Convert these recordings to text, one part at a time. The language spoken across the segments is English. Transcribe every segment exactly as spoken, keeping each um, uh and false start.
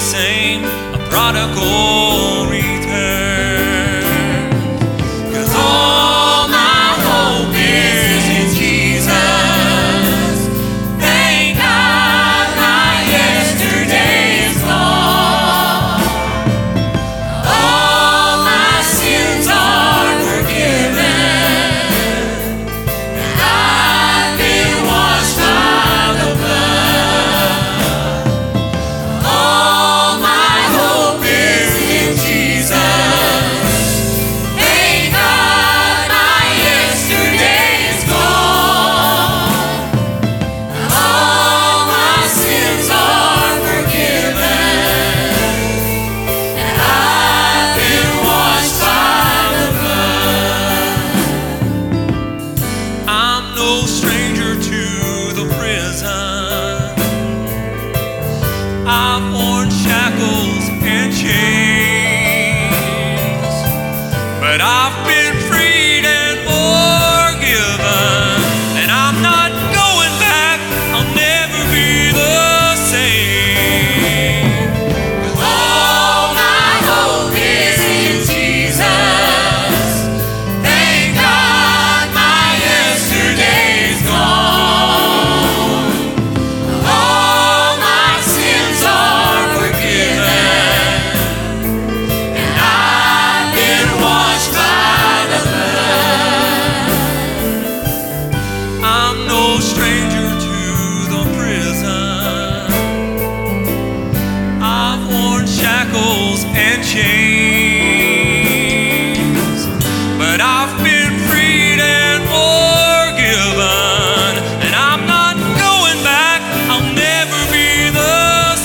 same, a prodigal return. 'Cause all my hope is in Jesus. Thank God my yesterday is gone. All my sins are forgiven. I've been washed by the blood. All my hope is in Jesus. Thank God my yesterday is gone. All my sins are forgiven. And I've been washed by the blood. I'm no stranger to the prison. I've worn shackles and chains, but I've been freed and forgiven, and I'm not going back. I'll never be the same. 'Cause all my hope is in Jesus. Thank God my yesterday's gone. All my sins are forgiven, and I've been washed by the blood. I'm no stranger to the prison. I've worn shackles and chains, but I've been freed and forgiven, and I'm not going back. I'll never be the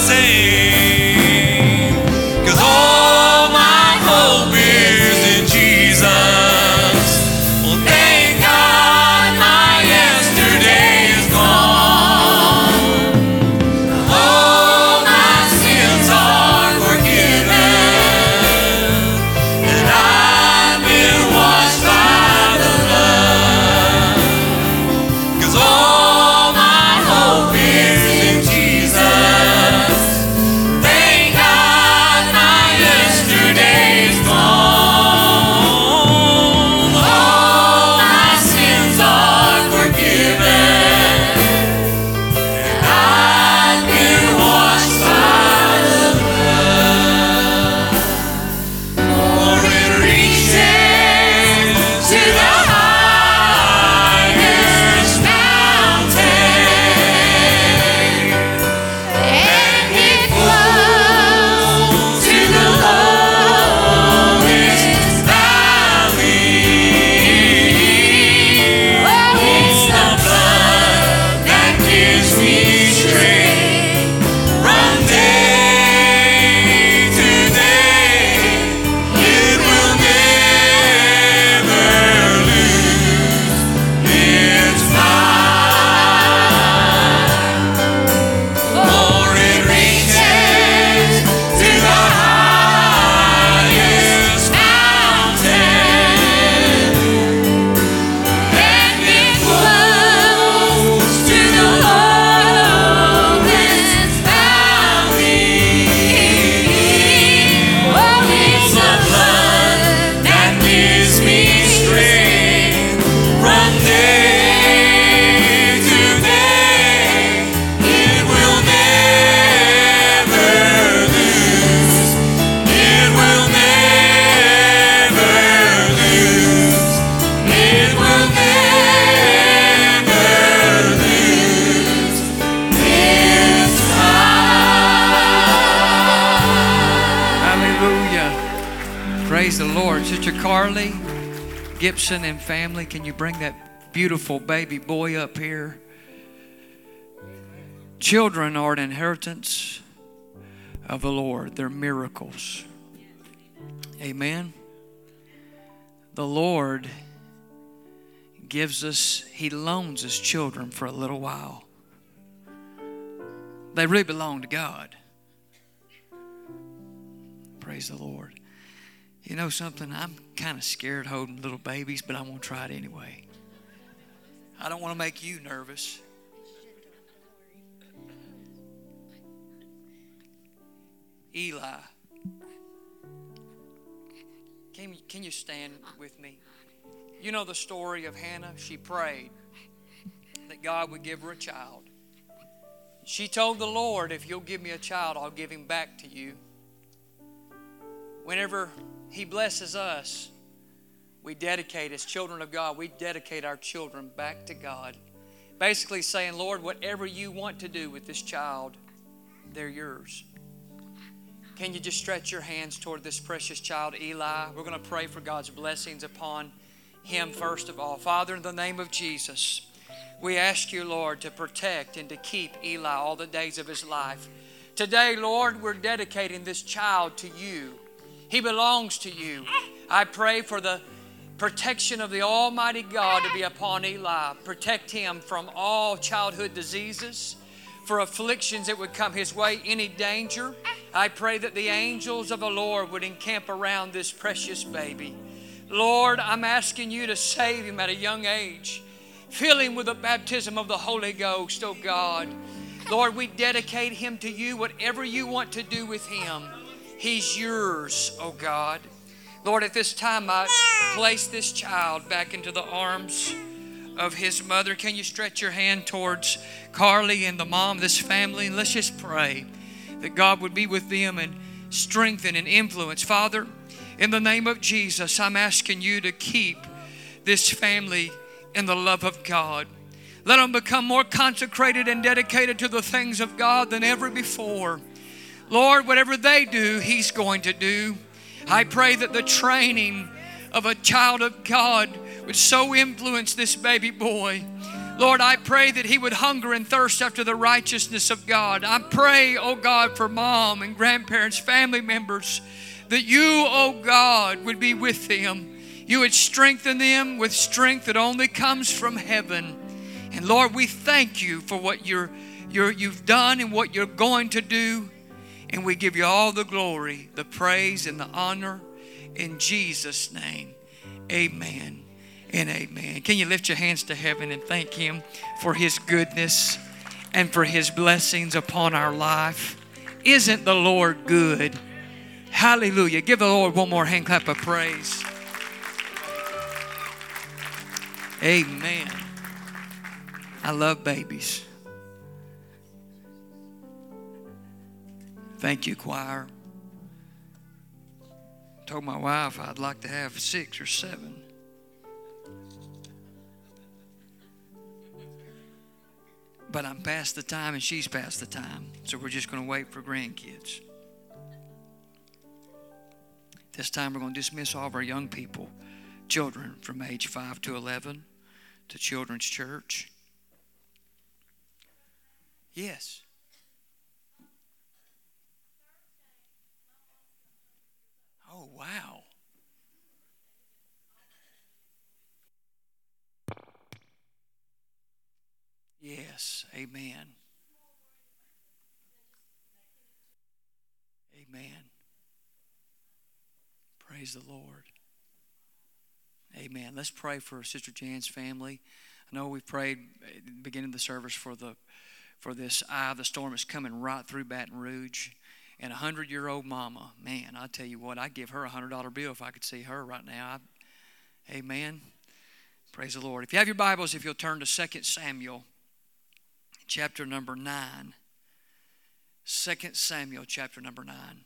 same. 'Cause all my hope is in Jesus. Well, thank God my yesterday is gone. All my sins are forgiven, and I've been washed by the blood. 'Cause all my hope is in Jesus. Thank God my yesterday's gone. All my sins are forgiven, and I've been washed by the blood. For it reaches to the highest mountain, and it flows to the lowest valley. Oh, it's the blood that gives me strength from day to day. It will never lose its power. For it reaches to the highest mountain, and it flows to the lowest valley. Oh, it's the blood that gives me strength from day to day. It will never lose. It will never lose. It will never lose its power. Hallelujah. Praise the Lord. Sister Carly Gibson and family, can you bring that beautiful baby boy up here? Children are an inheritance of the Lord. They're miracles. Amen. The Lord gives us, He loans us children for a little while. They really belong to God. Praise the Lord. You know something? I'm kind of scared holding little babies, but I'm going to try it anyway. I don't want to make you nervous. Eli. Can, can you stand with me? You know the story of Hannah. She prayed that God would give her a child. She told the Lord, if you'll give me a child, I'll give him back to you. Whenever He blesses us, we dedicate, as children of God, we dedicate our children back to God. Basically saying, Lord, whatever you want to do with this child, they're yours. Can you just stretch your hands toward this precious child, Eli? We're going to pray for God's blessings upon him first of all. Father, in the name of Jesus, we ask you, Lord, to protect and to keep Eli all the days of his life. Today, Lord, we're dedicating this child to you. He belongs to you. I pray for the protection of the Almighty God to be upon Eli. Protect him from all childhood diseases, for afflictions that would come his way, any danger. I pray that the angels of the Lord would encamp around this precious baby. Lord, I'm asking you to save him at a young age. Fill him with the baptism of the Holy Ghost, oh God. Lord, we dedicate him to you. Whatever you want to do with him, he's yours, oh God. Lord, at this time, I place this child back into the arms of his mother. Can you stretch your hand towards Carly and the mom of this family? And let's just pray that God would be with them and strengthen and influence. Father, in the name of Jesus, I'm asking you to keep this family in the love of God. Let them become more consecrated and dedicated to the things of God than ever before. Lord, whatever they do, He's going to do. I pray that the training of a child of God would so influence this baby boy. Lord, I pray that he would hunger and thirst after the righteousness of God. I pray, oh God, for mom and grandparents, family members, that you, oh God, would be with them. You would strengthen them with strength that only comes from heaven. And Lord, we thank you for what you're, you're, you've done and what you're going to do. And we give you all the glory, the praise, and the honor in Jesus' name. Amen and amen. Can you lift your hands to heaven and thank Him for His goodness and for His blessings upon our life? Isn't the Lord good? Hallelujah. Give the Lord one more hand clap of praise. Amen. I love babies. Thank you, choir. I told my wife I'd like to have six or seven. But I'm past the time and she's past the time. So we're just going to wait for grandkids. This time we're going to dismiss all of our young people, children from age five to eleven to Children's Church. Yes. Oh, wow. Yes, amen. Amen. Praise the Lord. Amen. Let's pray for Sister Jan's family. I know we prayed at the beginning of the service for the for this eye of the storm is coming right through Baton Rouge. And a hundred-year-old mama, man, I tell you what, I'd give her a hundred dollar bill if I could see her right now. I, amen. Praise the Lord. If you have your Bibles, if you'll turn to Second Samuel, chapter number nine. Second Samuel, chapter number nine.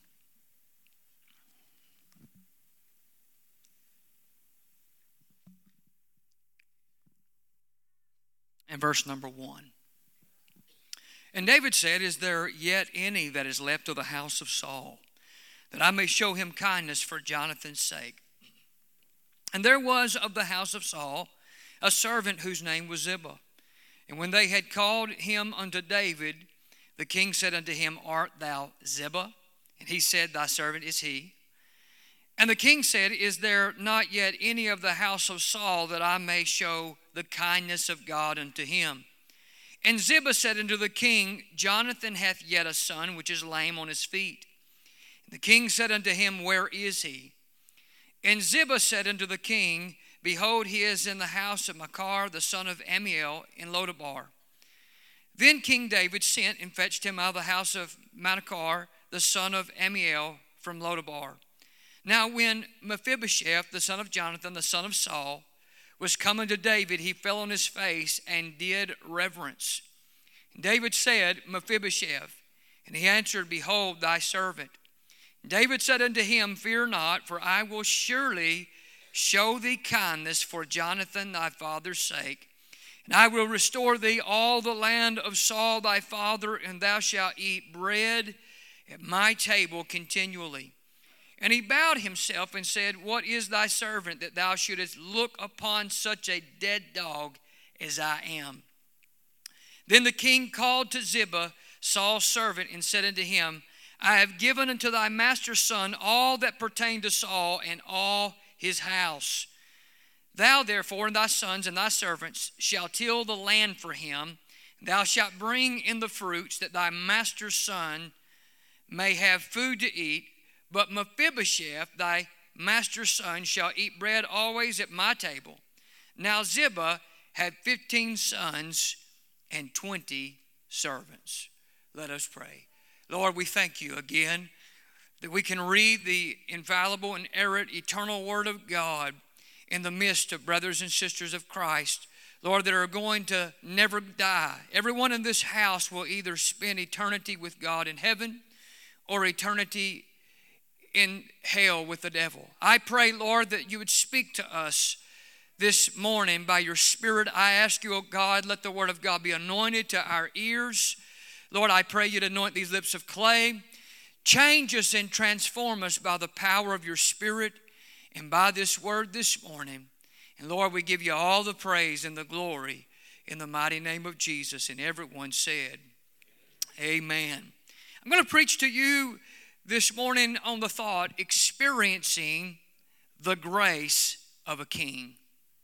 And verse number one. And David said, is there yet any that is left of the house of Saul, that I may show him kindness for Jonathan's sake? And there was of the house of Saul a servant whose name was Ziba. And when they had called him unto David, the king said unto him, art thou Ziba? And he said, thy servant is he. And the king said, is there not yet any of the house of Saul, that I may show the kindness of God unto him? And Ziba said unto the king, Jonathan hath yet a son, which is lame on his feet. And the king said unto him, where is he? And Ziba said unto the king, behold, he is in the house of Machir, the son of Ammiel, in Lodabar. Then King David sent and fetched him out of the house of Machir, the son of Amiel from Lodabar. Now when Mephibosheth, the son of Jonathan, the son of Saul, was coming to David, he fell on his face and did reverence. David said, Mephibosheth. And he answered, Behold, thy servant. David said unto him, Fear not, for I will surely show thee kindness for Jonathan thy father's sake. And I will restore thee all the land of Saul thy father, and thou shalt eat bread at my table continually. And he bowed himself and said, What is thy servant, that thou shouldest look upon such a dead dog as I am? Then the king called to Ziba, Saul's servant, and said unto him, I have given unto thy master's son all that pertained to Saul and all his house. Thou therefore and thy sons and thy servants shall till the land for him. Thou shalt bring in the fruits, that thy master's son may have food to eat. But Mephibosheth, thy master's son, shall eat bread always at my table. Now Ziba had fifteen sons and twenty servants. Let us pray. Lord, we thank you again that we can read the infallible, inerrant, eternal Word of God in the midst of brothers and sisters of Christ, Lord, that are going to never die. Everyone in this house will either spend eternity with God in heaven or eternity in hell with the devil. I pray, Lord, that you would speak to us this morning by your Spirit. I ask you, oh God, let the Word of God be anointed to our ears. Lord, I pray you to anoint these lips of clay. Change us and transform us by the power of your Spirit and by this word this morning. And Lord, we give you all the praise and the glory in the mighty name of Jesus. And everyone said, amen. I'm going to preach to you this morning on the thought, experiencing the grace of a king.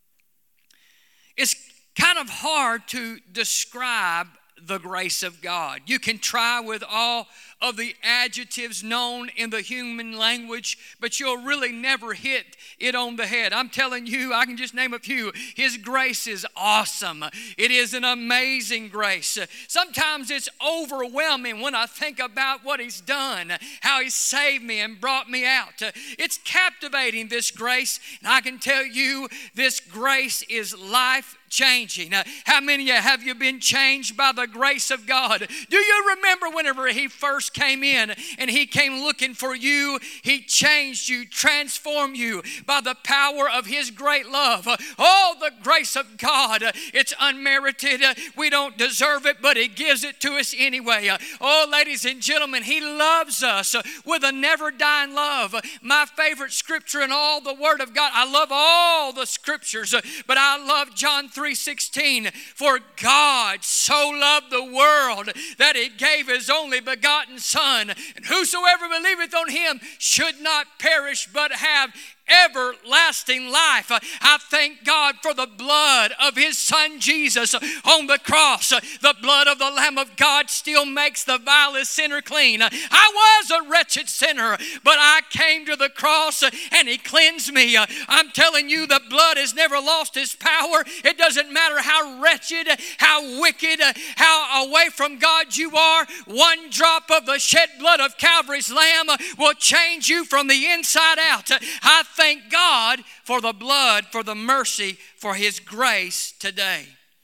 It's kind of hard to describe the grace of God. You can try with all of the adjectives known in the human language, but you'll really never hit it on the head. I'm telling you, I can just name a few. His grace is awesome. It is an amazing grace. Sometimes it's overwhelming when I think about what he's done, how he saved me and brought me out. It's captivating, this grace, and I can tell you this grace is life changing. Uh, how many of you have you been changed by the grace of God? Do you remember whenever he first came in and he came looking for you? He changed you, transformed you by the power of his great love. Uh, oh, the grace of God. Uh, it's unmerited. Uh, we don't deserve it, but he gives it to us anyway. Uh, oh, ladies and gentlemen, he loves us uh, with a never dying love. Uh, my favorite scripture in all the Word of God. I love all the scriptures, uh, but I love John three sixteen. For God so loved the world that he gave his only begotten Son, and whosoever believeth on him should not perish but have everlasting life. I thank God for the blood of his Son Jesus on the cross. The blood of the Lamb of God still makes the vilest sinner clean. I was a wretched sinner, but I came to the cross and he cleansed me. I'm telling you, the blood has never lost its power. It doesn't matter how wretched, how wicked, how away from God you are. One drop of the shed blood of Calvary's Lamb will change you from the inside out. I thank God for the blood, for the mercy, for his grace today.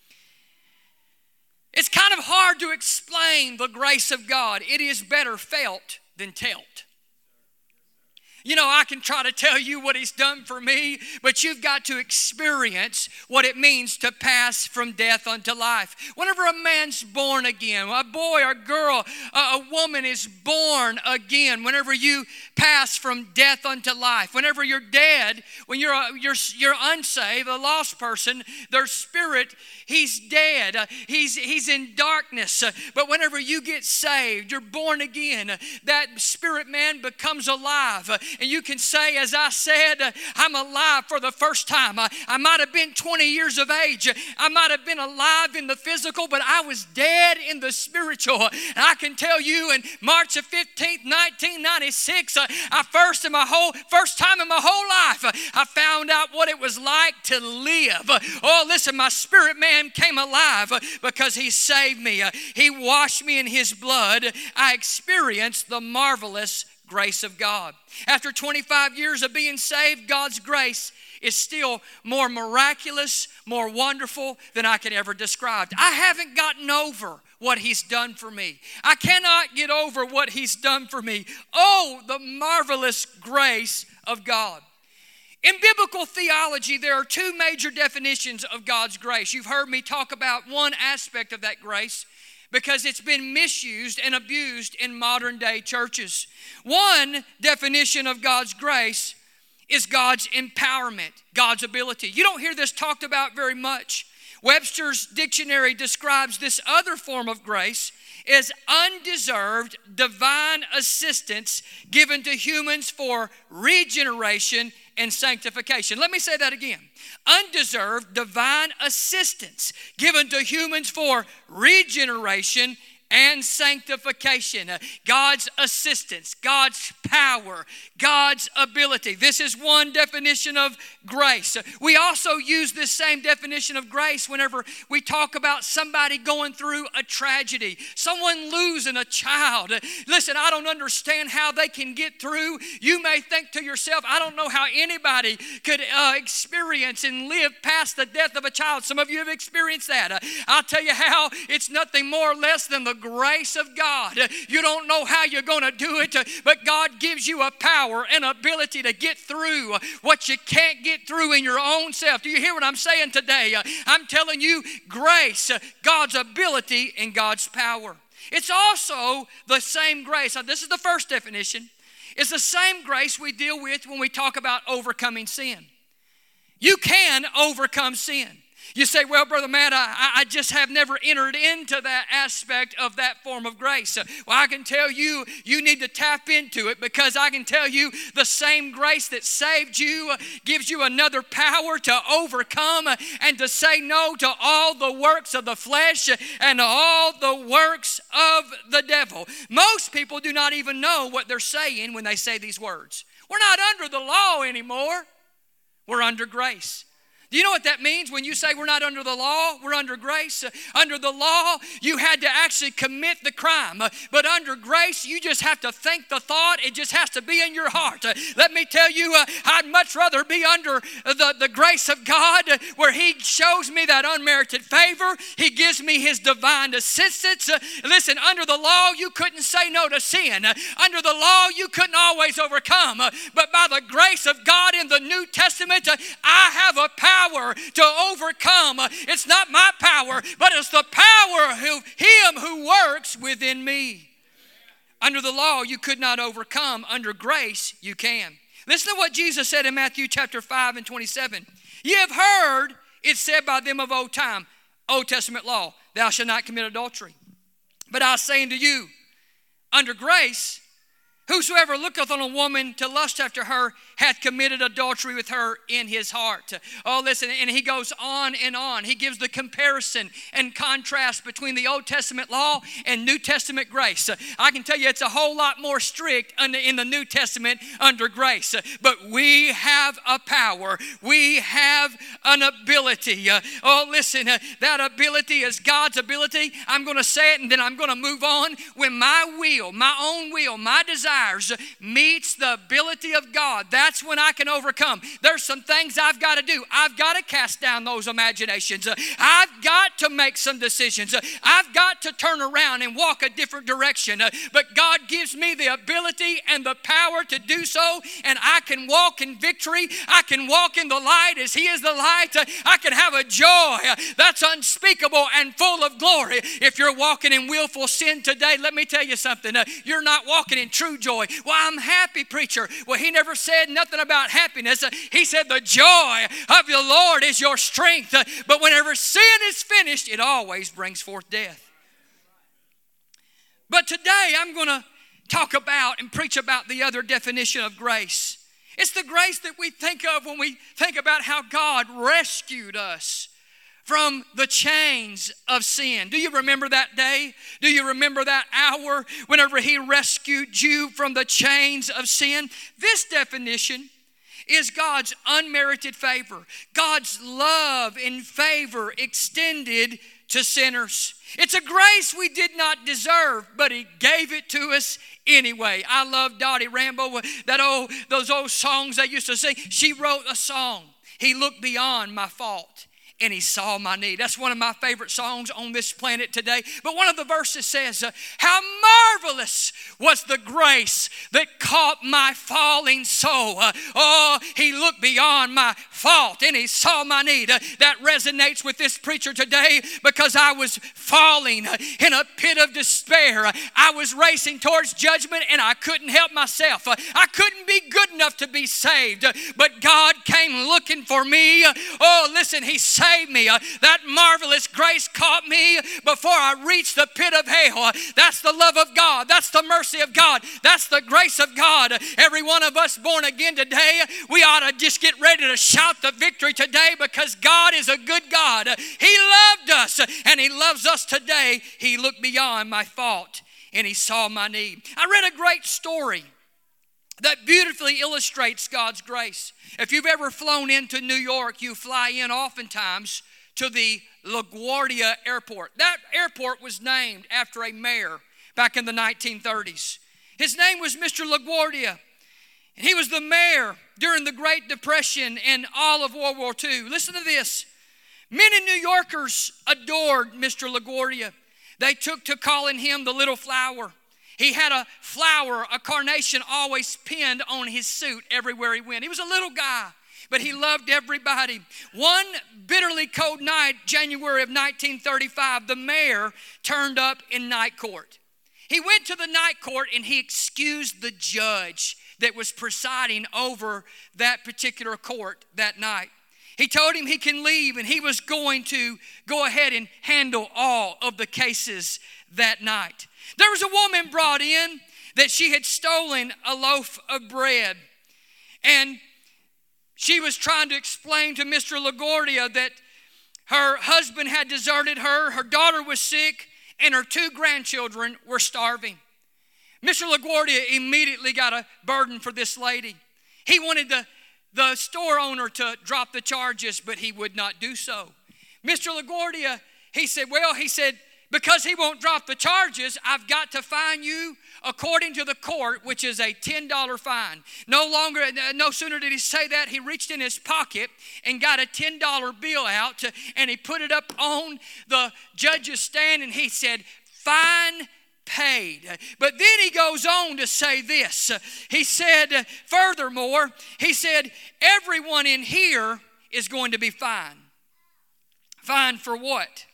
It's kind of hard to explain the grace of God. It is better felt than told. You know, I can try to tell you what he's done for me, but you've got to experience what it means to pass from death unto life. Whenever a man's born again, a boy or girl, a woman is born again, whenever you pass from death unto life, whenever you're dead, when you're, you're, you're unsaved, a lost person, their spirit, he's dead. Uh, he's, he's in darkness. Uh, but whenever you get saved, you're born again, uh, that spirit man becomes alive. Uh, and you can say, as I said, I'm alive for the first time. I, I might have been twenty years of age. I might have been alive in the physical, but I was dead in the spiritual. And I can tell you, in March the fifteenth, nineteen ninety-six, uh, I first in my whole first time in my whole life, uh, I found out what it was like to live. Uh, oh, listen, my spirit man came alive uh, because he saved me. Uh, he washed me in his blood. I experienced the marvelous grace of God. After twenty-five years of being saved, God's grace is still more miraculous, more wonderful than I could ever describe. I haven't gotten over what he's done for me. I cannot get over what he's done for me. Oh, the marvelous grace of God. In biblical theology, there are two major definitions of God's grace. You've heard me talk about one aspect of that grace because it's been misused and abused in modern day churches. One definition of God's grace is God's empowerment, God's ability. You don't hear this talked about very much. Webster's dictionary describes this other form of grace as undeserved divine assistance given to humans for regeneration and sanctification. Let me say that again. Undeserved divine assistance given to humans for regeneration and sanctification. Uh, God's assistance, God's power, God's ability. This is one definition of grace. Uh, we also use this same definition of grace whenever we talk about somebody going through a tragedy, someone losing a child. Uh, listen, I don't understand how they can get through. You may think to yourself, I don't know how anybody could uh, experience and live past the death of a child. Some of you have experienced that. Uh, I'll tell you how. It's nothing more or less than the grace of God. You don't know how you're going to do it, but God gives you a power and ability to get through what you can't get through in your own self. Do you hear what I'm saying today? I'm telling you, grace, God's ability and God's power. It's also the same grace. Now, this is the first definition. It's the same grace we deal with when we talk about overcoming sin. You can overcome sin. You say, well, Brother Matt, I, I just have never entered into that aspect of that form of grace. Well, I can tell you, you need to tap into it, because I can tell you the same grace that saved you gives you another power to overcome and to say no to all the works of the flesh and all the works of the devil. Most people do not even know what they're saying when they say these words. We're not under the law anymore. We're under grace. Do you know what that means when you say we're not under the law? We're under grace. Uh, under the law, you had to actually commit the crime. Uh, but under grace, you just have to think the thought. It just has to be in your heart. Uh, let me tell you, uh, I'd much rather be under the, the grace of God, uh, where he shows me that unmerited favor. He gives me his divine assistance. Uh, listen, under the law, you couldn't say no to sin. Uh, under the law, you couldn't always overcome. Uh, but by the grace of God in the New Testament, uh, I have a power Power to overcome. It's not my power, but it's the power of him who works within me. Under the law, you could not overcome. Under grace, you can. Listen to what Jesus said in Matthew chapter five and twenty-seven. Ye have heard it said by them of old time, Old Testament law, thou shalt not commit adultery. But I say unto you, under grace, whosoever looketh on a woman to lust after her hath committed adultery with her in his heart. Oh, listen, and he goes on and on. He gives the comparison and contrast between the Old Testament law and New Testament grace. I can tell you it's a whole lot more strict in the New Testament under grace. But we have a power. We have an ability. Oh, listen, that ability is God's ability. I'm going to say it and then I'm going to move on. When my will, my own will, my desires meets the ability of God, that's when I can overcome. There's some things I've got to do. I've got to cast down those imaginations. I've got to make some decisions. I've got to turn around and walk a different direction. But God gives me the ability and the power to do so, and I can walk in victory. I can walk in the light as he is the light. I can have a joy that's unspeakable and full of glory. If you're walking in willful sin today, let me tell you something. You're not walking in true joy. Well, I'm happy, preacher. Well, he never said nothing about happiness. He said the joy of the Lord is your strength. But whenever sin is finished, it always brings forth death. But today I'm going to talk about and preach about the other definition of grace. It's the grace that we think of when we think about how God rescued us from the chains of sin. Do you remember that day? Do you remember that hour whenever He rescued you from the chains of sin? This definition is God's unmerited favor, God's love and favor extended to sinners. It's a grace we did not deserve, but He gave it to us anyway. I love Dottie Rambo, that old, those old songs they used to sing. She wrote a song, He looked beyond my fault and He saw my need. That's one of my favorite songs on this planet today. But one of the verses says, uh, how marvelous was the grace that caught my falling soul. Uh, oh, He looked beyond my fault and He saw my need. Uh, that resonates with this preacher today because I was falling uh, in a pit of despair. Uh, I was racing towards judgment and I couldn't help myself. Uh, I couldn't be good enough to be saved. Uh, but God came looking for me. Uh, oh, listen, He saved me. Uh, that marvelous grace caught me before I reached the pit of hell. Uh, that's the love of God. That's the mercy of God. That's the grace of God. Uh, every one of us born again today, we ought to just get ready to shout the victory today because God is a good God. Uh, he loved us uh, and He loves us today. He looked beyond my fault and He saw my need. I read a great story that beautifully illustrates God's grace. If you've ever flown into New York, you fly in oftentimes to the LaGuardia Airport. That airport was named after a mayor back in the nineteen thirties. His name was Mister LaGuardia. And he was the mayor during the Great Depression and all of World War Two. Listen to this. Many New Yorkers adored Mister LaGuardia. They took to calling him the Little Flower. He had a flower, a carnation always pinned on his suit everywhere he went. He was a little guy, but he loved everybody. One bitterly cold night, January of nineteen thirty-five, the mayor turned up in night court. He went to the night court and he excused the judge that was presiding over that particular court that night. He told him he can leave and he was going to go ahead and handle all of the cases that night. There was a woman brought in that she had stolen a loaf of bread. And she was trying to explain to Mister LaGuardia that her husband had deserted her, her daughter was sick, and her two grandchildren were starving. Mister LaGuardia immediately got a burden for this lady. He wanted the, the store owner to drop the charges, but he would not do so. Mister LaGuardia, he said, well, he said, because he won't drop the charges, I've got to fine you according to the court, which is a ten dollar fine. No longer, no sooner did he say that, he reached in his pocket and got a ten dollar bill out and he put it up on the judge's stand and he said, fine paid. But then he goes on to say this. He said, furthermore, he said, everyone in here is going to be fined. Fined for what?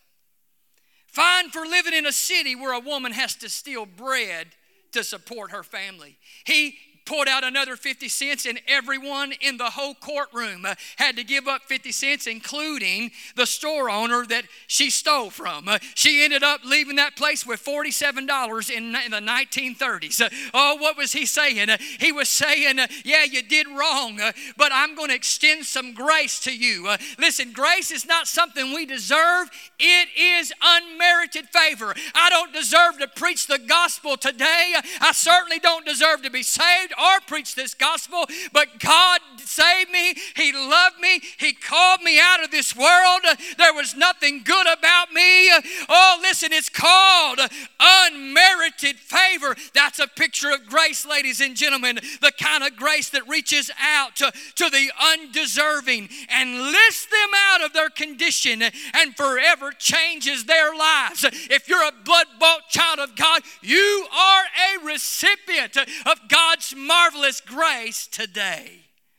Fined for living in a city where a woman has to steal bread to support her family. He pulled out another fifty cents and everyone in the whole courtroom uh, had to give up fifty cents, including the store owner that she stole from. Uh, she ended up leaving that place with forty-seven dollars in, in the nineteen thirties. Uh, oh, what was he saying? Uh, he was saying, uh, yeah, you did wrong, uh, but I'm going to extend some grace to you. Uh, listen, grace is not something we deserve. It is unmerited favor. I don't deserve to preach the gospel today. I certainly don't deserve to be saved or preach this gospel, but God saved me. He loved me. He called me out of this world. There was nothing good about me. Oh, listen, it's called unmerited favor. That's a picture of grace, ladies and gentlemen, the kind of grace that reaches out to, to the undeserving and lifts them out of their condition and forever changes their lives. If you're a blood-bought child of God, you are a recipient of God's marvelous grace today.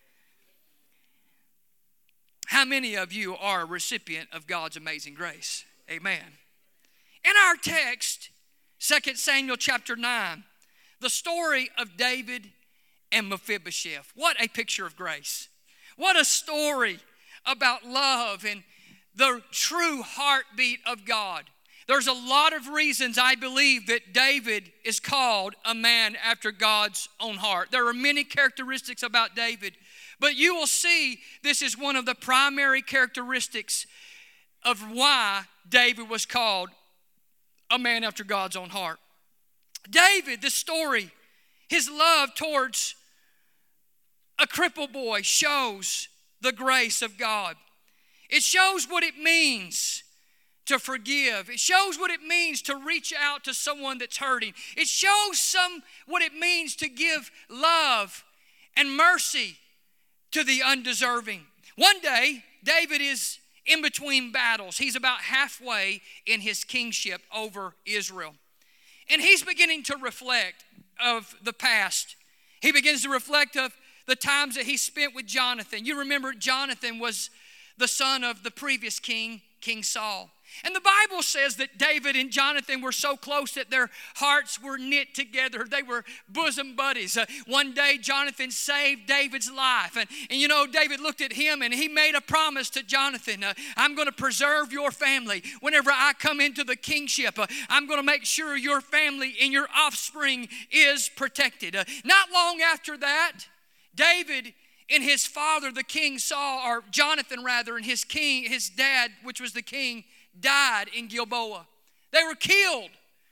How many of you are a recipient of God's amazing grace? Amen. In our text, Second Samuel chapter nine, the story of David and Mephibosheth. What a picture of grace. What a story about love and the true heartbeat of God. There's a lot of reasons I believe that David is called a man after God's own heart. There are many characteristics about David, but you will see this is one of the primary characteristics of why David was called a man after God's own heart. David, the story, his love towards a crippled boy shows the grace of God. It shows what it means to forgive. It shows what it means to reach out to someone that's hurting. It shows some what it means to give love and mercy to the undeserving. One day, David is in between battles. He's about halfway in his kingship over Israel. And he's beginning to reflect of the past. He begins to reflect of the times that he spent with Jonathan. You remember Jonathan was the son of the previous king, King Saul. And the Bible says that David and Jonathan were so close that their hearts were knit together. They were bosom buddies. Uh, one day, Jonathan saved David's life. And, and you know, David looked at him and he made a promise to Jonathan. Uh, I'm going to preserve your family. Whenever I come into the kingship, uh, I'm going to make sure your family and your offspring is protected. Uh, not long after that, David and his father, the king Saul, or Jonathan rather, and his king, his dad, which was the king, died in Gilboa. They were killed.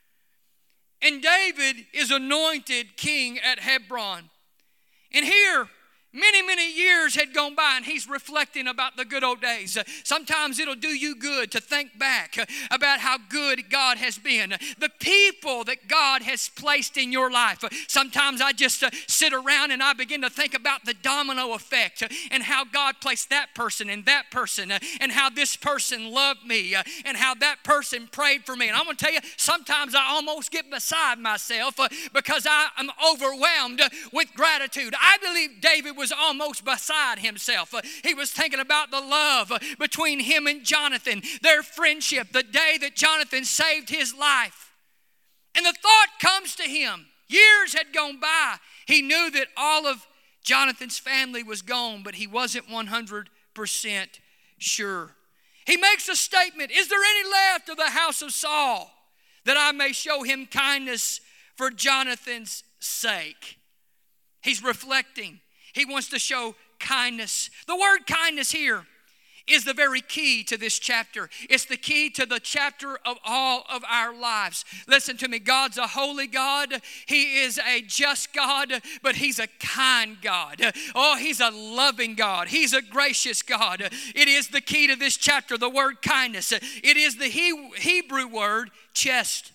And David is anointed king at Hebron. And here, many, many years had gone by, and he's reflecting about the good old days. Uh, sometimes it'll do you good to think back uh, about how good God has been. Uh, the people that God has placed in your life. Uh, sometimes I just uh, sit around and I begin to think about the domino effect uh, and how God placed that person and that person uh, and how this person loved me uh, and how that person prayed for me. And I'm going to tell you, sometimes I almost get beside myself uh, because I am overwhelmed uh, with gratitude. I believe David was was almost beside himself. Uh, he was thinking about the love uh, between him and Jonathan, their friendship, the day that Jonathan saved his life. And the thought comes to him. Years had gone by. He knew that all of Jonathan's family was gone, but he wasn't one hundred percent sure. He makes a statement, is there any left of the house of Saul that I may show him kindness for Jonathan's sake? He's reflecting. He wants to show kindness. The word kindness here is the very key to this chapter. It's the key to the chapter of all of our lives. Listen to me. God's a holy God. He is a just God, but He's a kind God. Oh, He's a loving God. He's a gracious God. It is the key to this chapter, the word kindness. It is the Hebrew word chest.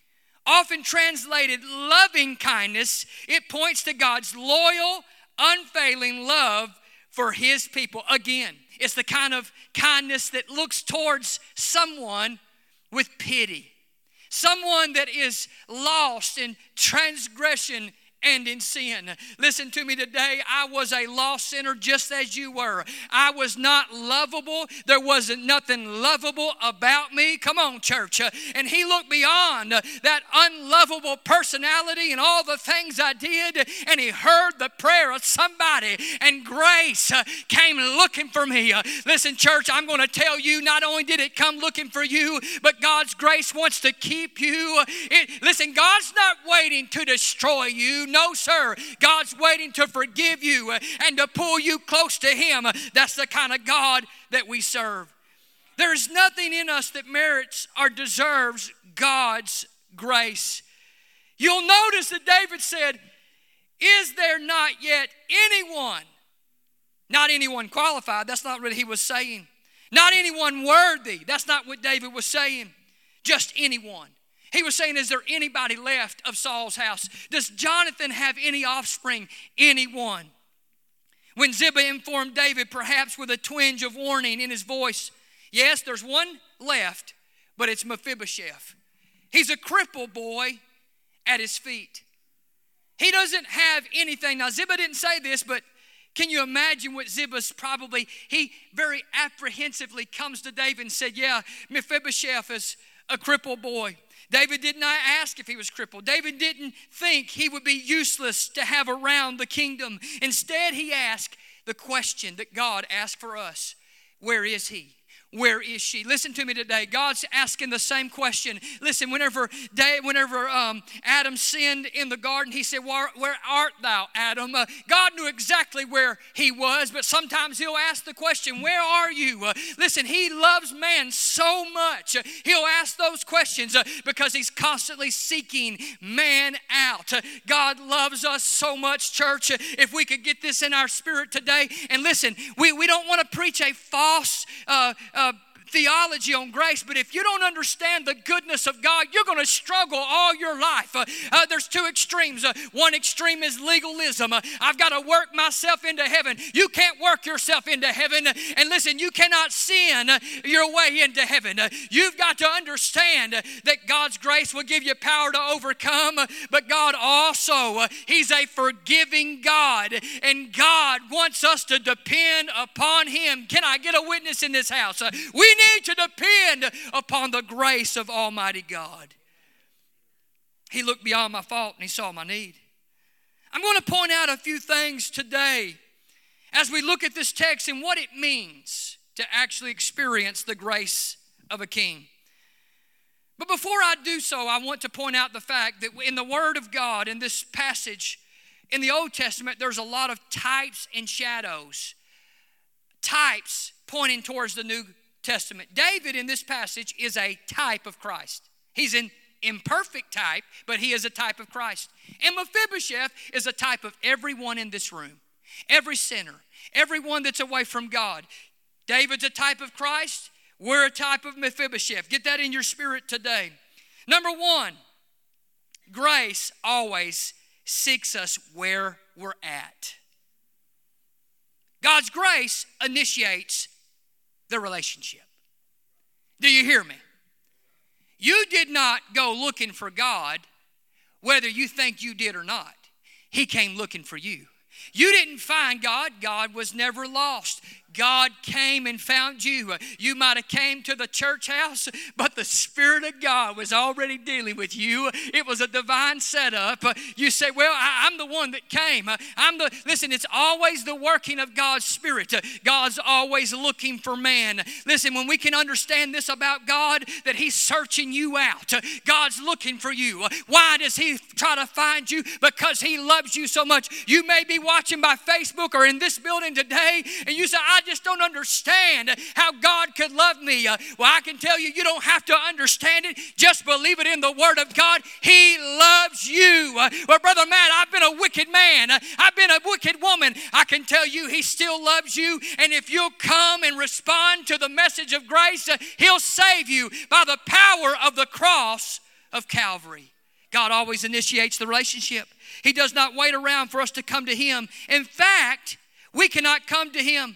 Often translated loving kindness, it points to God's loyal, unfailing love for His people. Again, it's the kind of kindness that looks towards someone with pity. Someone that is lost in transgression and in sin. Listen to me today. I was a lost sinner just as you were. I was not lovable. There wasn't nothing lovable about me. Come on, church. And He looked beyond that unlovable personality and all the things I did, and He heard the prayer of somebody, and grace came looking for me. Listen, church, I'm going to tell you, not only did it come looking for you, but God's grace wants to keep you. It, listen, God's not waiting to destroy you. No, sir. God's waiting to forgive you and to pull you close to Him. That's the kind of God that we serve. There is nothing in us that merits or deserves God's grace. You'll notice that David said, is there not yet anyone, not anyone qualified, that's not what he was saying. Not anyone worthy, that's not what David was saying. Just anyone. He was saying, is there anybody left of Saul's house? Does Jonathan have any offspring? Anyone? When Ziba informed David, perhaps with a twinge of warning in his voice, yes, there's one left, but it's Mephibosheth. He's a crippled boy at his feet. He doesn't have anything. Now, Ziba didn't say this, but can you imagine what Ziba's probably, he very apprehensively comes to David and said, yeah, Mephibosheth is a crippled boy. David did not ask if he was crippled. David didn't think he would be useless to have around the kingdom. Instead, he asked the question that God asked for us. Where is he? where is she? Listen to me today. God's asking the same question. Listen, whenever day, whenever um, Adam sinned in the garden, he said, where, where art thou, Adam? Uh, God knew exactly where he was, but sometimes he'll ask the question, where are you? Uh, listen, he loves man so much. Uh, he'll ask those questions uh, because he's constantly seeking man out. Uh, God loves us so much, church. Uh, if we could get this in our spirit today. And listen, we, we don't want to preach a false uh, uh, theology on grace, but if you don't understand the goodness of God, you're going to struggle all your life. Uh, uh, there's two extremes. Uh, one extreme is legalism. Uh, I've got to work myself into heaven. You can't work yourself into heaven. Uh, and listen, you cannot sin uh, your way into heaven. Uh, you've got to understand uh, that God's grace will give you power to overcome, uh, but God also, uh, He's a forgiving God, and God wants us to depend upon Him. Can I get a witness in this house? Uh, we need to depend upon the grace of Almighty God. He looked beyond my fault and He saw my need. I'm going to point out a few things today as we look at this text and what it means to actually experience the grace of a king. But before I do so, I want to point out the fact that in the Word of God, in this passage, in the Old Testament, there's a lot of types and shadows. Types pointing towards the New Testament. David in this passage is a type of Christ. He's an imperfect type, but he is a type of Christ. And Mephibosheth is a type of everyone in this room. Every sinner, everyone that's away from God. David's a type of Christ. We're a type of Mephibosheth. Get that in your spirit today. Number one, grace always seeks us where we're at. God's grace initiates the relationship. Do you hear me? You did not go looking for God, whether you think you did or not. He came looking for you. You didn't find God. God was never lost. God came and found you. You might have came to the church house, but the Spirit of God was already dealing with you. It was a divine setup. You say, well, I, I'm the one that came. I'm the, listen, it's always the working of God's Spirit. God's always looking for man. Listen, when we can understand this about God, that He's searching you out. God's looking for you. Why does He try to find you? Because He loves you so much. You may be watching by Facebook or in this building today, and you say, I just don't understand how God could love me. Uh, well, I can tell you, you don't have to understand it. Just believe it in the Word of God. He loves you. Uh, well, Brother Matt, I've been a wicked man. Uh, I've been a wicked woman. I can tell you, He still loves you. And if you'll come and respond to the message of grace, uh, He'll save you by the power of the cross of Calvary. God always initiates the relationship. He does not wait around for us to come to Him. In fact, we cannot come to Him.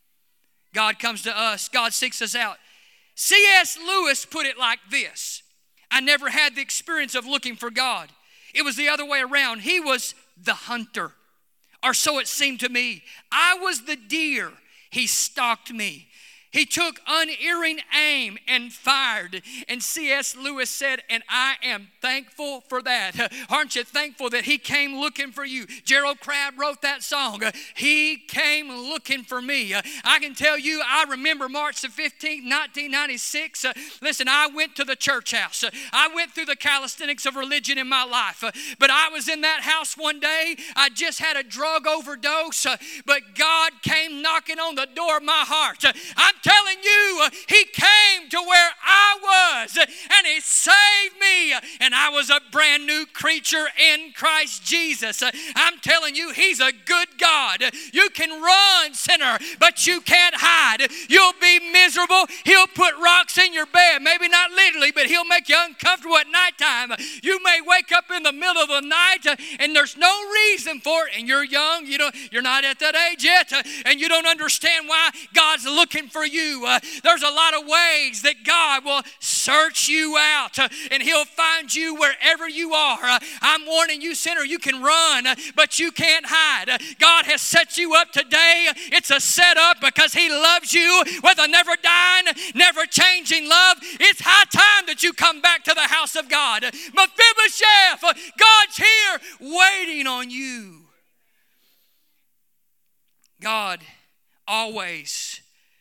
God comes to us. God seeks us out. C S Lewis put it like this. I never had the experience of looking for God. It was the other way around. He was the hunter, or so it seemed to me. I was the deer. He stalked me. He took unerring aim and fired. And C S Lewis said, and I am thankful for that. Aren't you thankful that He came looking for you? Gerald Crabb wrote that song. He came looking for me. I can tell you, I remember March the fifteenth, nineteen ninety-six. Listen, I went to the church house. I went through the calisthenics of religion in my life. But I was in that house one day. I just had a drug overdose. But God came knocking on the door of my heart. I'm telling you, He came to where I was and He saved me, and I was a brand new creature in Christ Jesus. I'm telling you, He's a good God. You can run, sinner, but you can't hide. You'll be miserable. He'll put rocks in your bed, maybe not literally, but He'll make you uncomfortable at nighttime. You may wake up in the middle of the night and there's no reason for it, and you're young, you don't, you're not at that age yet, and you don't understand why God's looking for you. You. Uh, there's a lot of ways that God will search you out, uh, and He'll find you wherever you are. Uh, I'm warning you, sinner, you can run, uh, but you can't hide. Uh, God has set you up today. It's a setup because He loves you with a never dying, never changing love. It's high time that you come back to the house of God. Mephibosheth, uh, God's here waiting on you. God always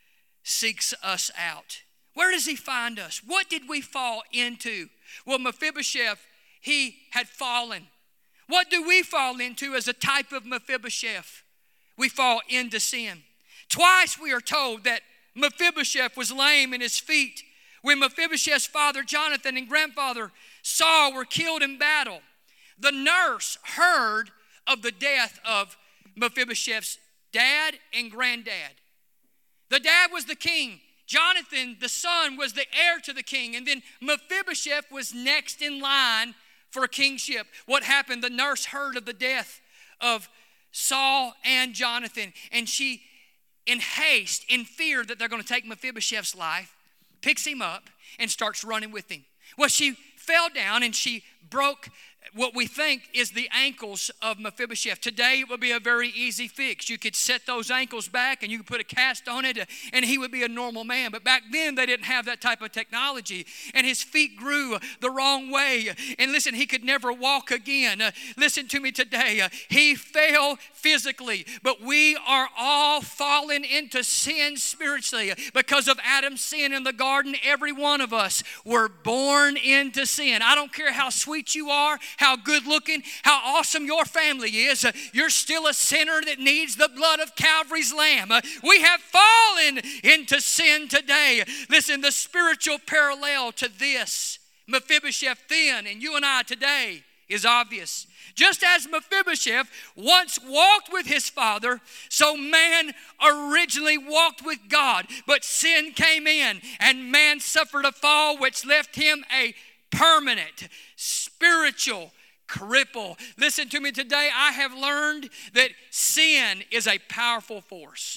seeks us out. Where does he find us? What did we fall into? Well, Mephibosheth, he had fallen. What do we fall into as a type of Mephibosheth? We fall into sin. Twice we are told that Mephibosheth was lame in his feet when Mephibosheth's father Jonathan and grandfather Saul were killed in battle. The nurse heard of the death of Mephibosheth's dad and granddad. The dad was the king. Jonathan, the son, was the heir to the king. And then Mephibosheth was next in line for kingship. What happened? The nurse heard of the death of Saul and Jonathan. And she, in haste, in fear that they're going to take Mephibosheth's life, picks him up and starts running with him. Well, she fell down and she broke what we think is the ankles of Mephibosheth. Today it would be a very easy fix. You could set those ankles back and you could put a cast on it and he would be a normal man. But back then they didn't have that type of technology, and his feet grew the wrong way. And listen, he could never walk again. Uh, listen to me today. Uh, he fell physically, but we are all fallen into sin spiritually because of Adam's sin in the garden. Every one of us were born into sin. I don't care how sweet you are, how good looking, how awesome your family is. Uh, you're still a sinner that needs the blood of Calvary's Lamb. Uh, we have fallen into sin today. Listen, the spiritual parallel to this, Mephibosheth then and you and I today, is obvious. Just as Mephibosheth once walked with his father, so man originally walked with God. But sin came in and man suffered a fall which left him a permanent spiritual cripple. Listen to me today. I have learned that sin is a powerful force.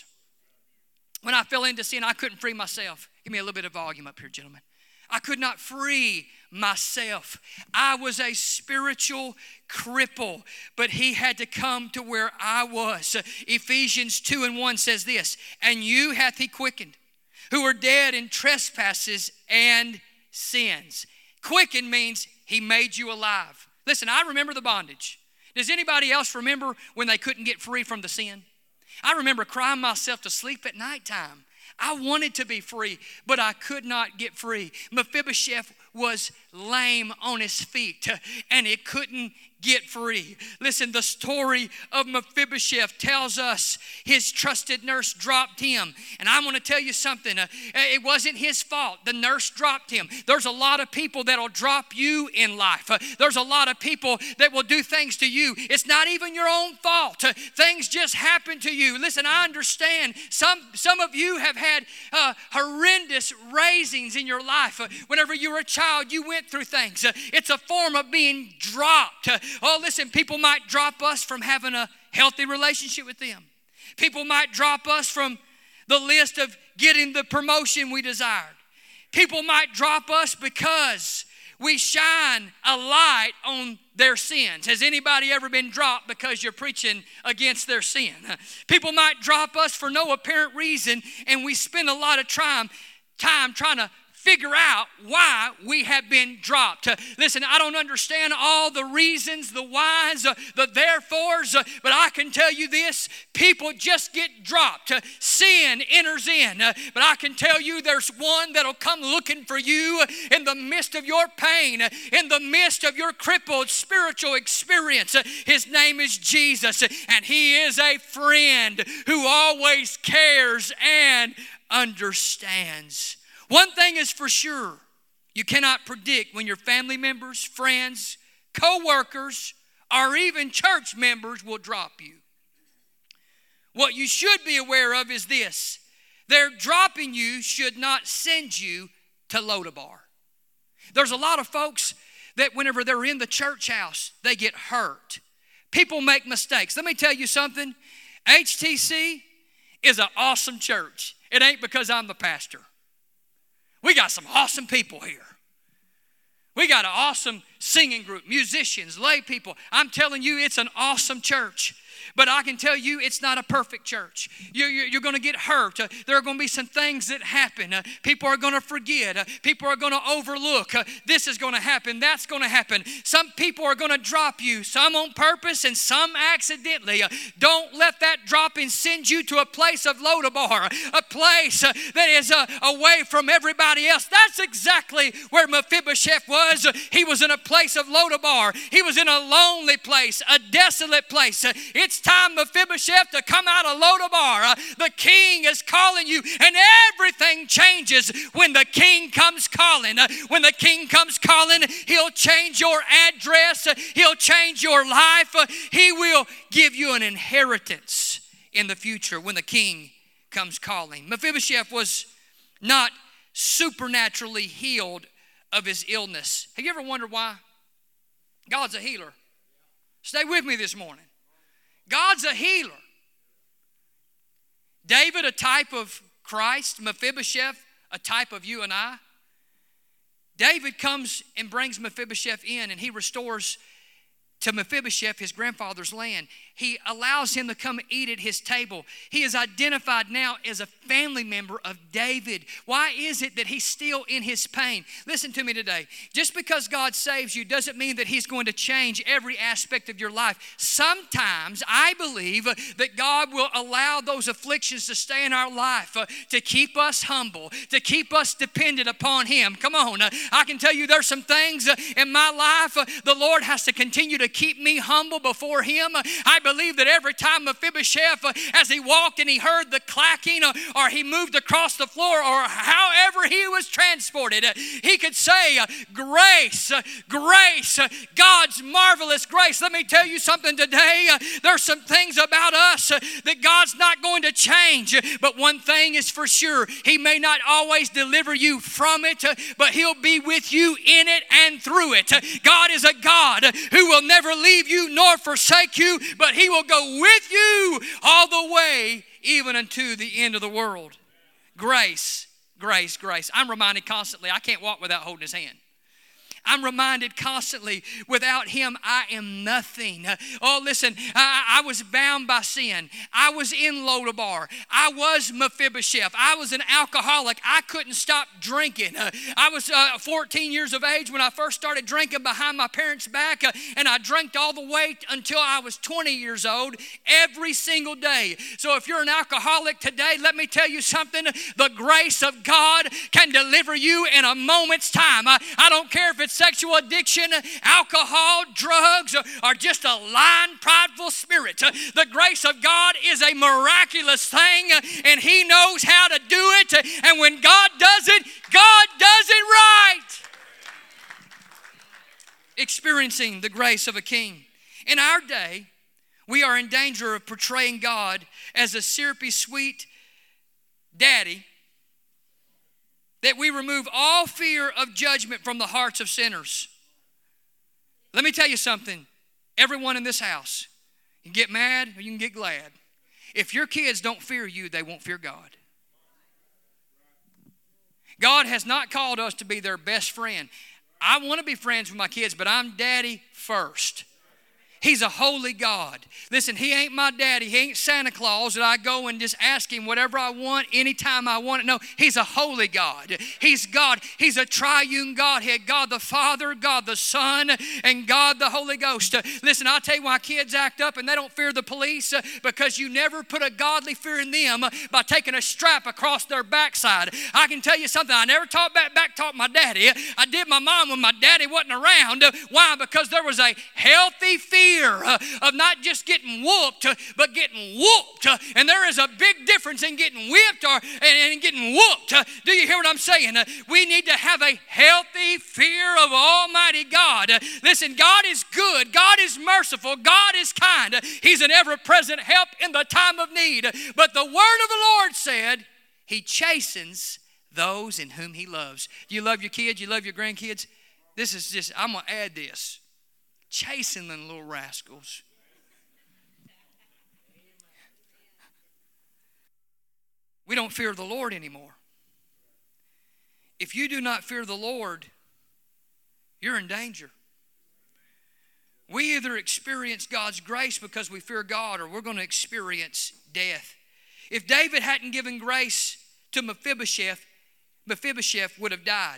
When I fell into sin, I couldn't free myself. Give me a little bit of volume up here, gentlemen. I could not free myself. I was a spiritual cripple, but he had to come to where I was. Ephesians two and one says this, and you hath he quickened, who were dead in trespasses and sins. Quicken means he made you alive. Listen, I remember the bondage. Does anybody else remember when they couldn't get free from the sin? I remember crying myself to sleep at nighttime. I wanted to be free, but I could not get free. Mephibosheth was lame on his feet, and it couldn't get free. Listen, the story of Mephibosheth tells us his trusted nurse dropped him. And I want to tell you something. Uh, it wasn't his fault. The nurse dropped him. There's a lot of people that will drop you in life. Uh, there's a lot of people that will do things to you. It's not even your own fault. Uh, things just happen to you. Listen, I understand. Some, some of you have had uh, horrendous raisings in your life. Uh, whenever you were a child, you went through things. Uh, it's a form of being dropped. Uh, Oh, listen, people might drop us from having a healthy relationship with them. People might drop us from the list of getting the promotion we desired. People might drop us because we shine a light on their sins. Has anybody ever been dropped because you're preaching against their sin? People might drop us for no apparent reason, and we spend a lot of time, time trying to figure out why we have been dropped. Uh, listen, I don't understand all the reasons, the whys, uh, the therefores, uh, but I can tell you this, people just get dropped. Uh, sin enters in, uh, but I can tell you there's one that'll come looking for you in the midst of your pain, uh, in the midst of your crippled spiritual experience. Uh, his name is Jesus, uh, and he is a friend who always cares and understands. One thing is for sure, you cannot predict when your family members, friends, co-workers, or even church members will drop you. What you should be aware of is this. Their dropping you should not send you to Lodabar. There's a lot of folks that whenever they're in the church house, they get hurt. People make mistakes. Let me tell you something. H T C is an awesome church. It ain't because I'm the pastor. We got some awesome people here. We got an awesome singing group, musicians, lay people. I'm telling you, it's an awesome church. But I can tell you it's not a perfect church. You, you, you're going to get hurt. Uh, there are going to be some things that happen. Uh, people are going to forget. Uh, people are going to overlook. Uh, this is going to happen. That's going to happen. Some people are going to drop you, some on purpose and some accidentally. Uh, don't let that dropping send you to a place of Lodabar, a place uh, that is uh, away from everybody else. That's exactly where Mephibosheth was. Uh, he was in a place of Lodabar. He was in a lonely place, a desolate place. Uh, it's time, Mephibosheth, to come out of Lodabar. Uh, the king is calling you, and everything changes when the king comes calling. Uh, when the king comes calling, he'll change your address. Uh, he'll change your life. Uh, he will give you an inheritance in the future when the king comes calling. Mephibosheth was not supernaturally healed of his illness. Have you ever wondered why? God's a healer. Stay with me this morning. God's a healer. David, a type of Christ. Mephibosheth, a type of you and I. David comes and brings Mephibosheth in, and he restores to Mephibosheth his grandfather's land. He allows him to come eat at his table. He is identified now as a family member of David. Why is it that he's still in his pain? Listen to me today. Just because God saves you doesn't mean that he's going to change every aspect of your life. Sometimes I believe that God will allow those afflictions to stay in our life uh, to keep us humble, to keep us dependent upon him. Come on. Uh, I can tell you there's some things uh, in my life uh, the Lord has to continue to keep me humble before him. Uh, I believe that every time Mephibosheth, uh, as he walked and he heard the clacking uh, or he moved across the floor or however he was transported, uh, he could say, uh, grace, uh, grace, uh, God's marvelous grace. Let me tell you something today. Uh, there's some things about us uh, that God's not going to change. But one thing is for sure, he may not always deliver you from it, uh, but he'll be with you in it and through it. Uh, God is a God who will never leave you nor forsake you, but he will go with you all the way, even unto the end of the world. Grace, grace, grace. I'm reminded constantly, I can't walk without holding his hand. I'm reminded constantly, without him, I am nothing. Oh, listen, I, I was bound by sin. I was in Lodabar. I was Mephibosheth. I was an alcoholic. I couldn't stop drinking. Uh, I was uh, fourteen years of age when I first started drinking behind my parents' back, uh, and I drank all the way until I was twenty years old every single day. So if you're an alcoholic today, let me tell you something. The grace of God can deliver you in a moment's time. I, I don't care if it's sexual addiction, alcohol, drugs, or just a lying, prideful spirit. The grace of God is a miraculous thing, and he knows how to do it. And when God does it, God does it right. Experiencing the grace of a king. In our day, we are in danger of portraying God as a syrupy, sweet daddy, that we remove all fear of judgment from the hearts of sinners. Let me tell you something. Everyone in this house, you can get mad or you can get glad. If your kids don't fear you, they won't fear God. God has not called us to be their best friend. I want to be friends with my kids, but I'm daddy first. He's a holy God. Listen, he ain't my daddy. He ain't Santa Claus that I go and just ask him whatever I want anytime I want it. No, he's a holy God. He's God. He's a triune Godhead. God the Father, God the Son, and God the Holy Ghost. Listen, I'll tell you why kids act up and they don't fear the police, because you never put a godly fear in them by taking a strap across their backside. I can tell you something. I never taught back, back taught my daddy. I did my mom when my daddy wasn't around. Why? Because there was a healthy fear Uh, of not just getting whooped, uh, but getting whooped. Uh, and there is a big difference in getting whipped or and, and getting whooped. Uh, do you hear what I'm saying? Uh, we need to have a healthy fear of Almighty God. Uh, listen, God is good. God is merciful. God is kind. Uh, he's an ever-present help in the time of need. Uh, but the word of the Lord said, he chastens those in whom he loves. Do you love your kids? You love your grandkids? This is just, I'm going to add this. Chasing them little rascals. We don't fear the Lord anymore. If you do not fear the Lord, you're in danger. We either experience God's grace because we fear God, or we're going to experience death. If David hadn't given grace to Mephibosheth, Mephibosheth would have died.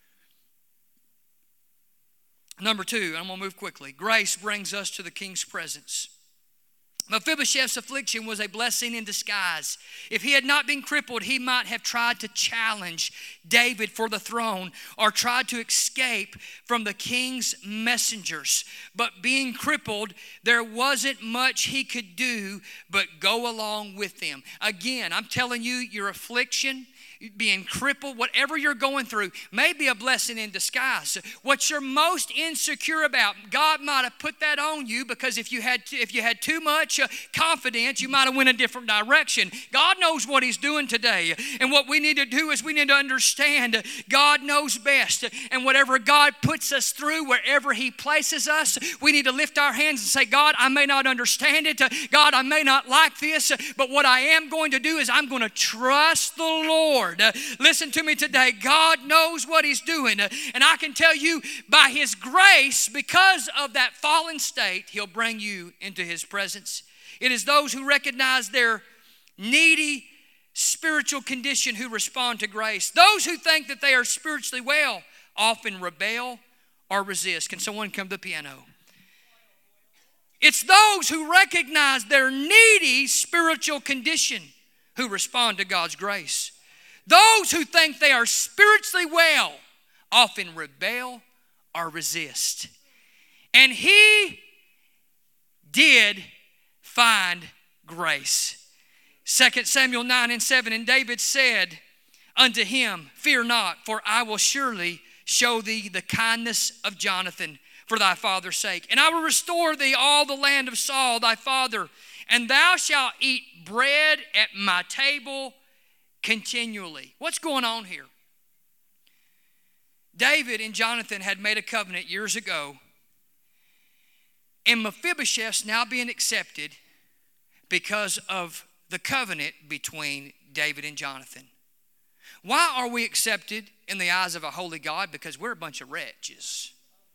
Number two, I'm going to move quickly. Grace brings us to the king's presence. Mephibosheth's affliction was a blessing in disguise. If he had not been crippled, he might have tried to challenge David for the throne or tried to escape from the king's messengers. But being crippled, there wasn't much he could do but go along with them. Again, I'm telling you, your affliction, being crippled, whatever you're going through, may be a blessing in disguise. What you're most insecure about, God might have put that on you, because if you had to, if you had too much uh, confidence, you might have went a different direction. God knows what He's doing today, and what we need to do is we need to understand uh, God knows best, and whatever God puts us through, wherever He places us, we need to lift our hands and say, God, I may not understand it, uh, God, I may not like this, uh, but what I am going to do is I'm going to trust the Lord. Uh, listen to me today. God knows what He's doing. Uh, and I can tell you, by His grace, because of that fallen state, He'll bring you into His presence. It is those who recognize their needy spiritual condition who respond to grace. Those who think that they are spiritually well often rebel or resist. Can someone come to the piano? It's those who recognize their needy spiritual condition who respond to God's grace. Those who think they are spiritually well often rebel or resist. And he did find grace. Second Samuel nine and seven, and David said unto him, Fear not, for I will surely show thee the kindness of Jonathan for thy father's sake. And I will restore thee all the land of Saul thy father, and thou shalt eat bread at my table continually. What's going on here? David and Jonathan had made a covenant years ago, and Mephibosheth's now being accepted because of the covenant between David and Jonathan. Why are we accepted in the eyes of a holy God? Because we're a bunch of wretches.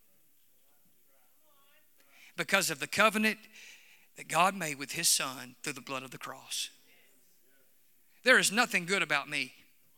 Because of the covenant that God made with His Son through the blood of the cross. There is nothing good about me.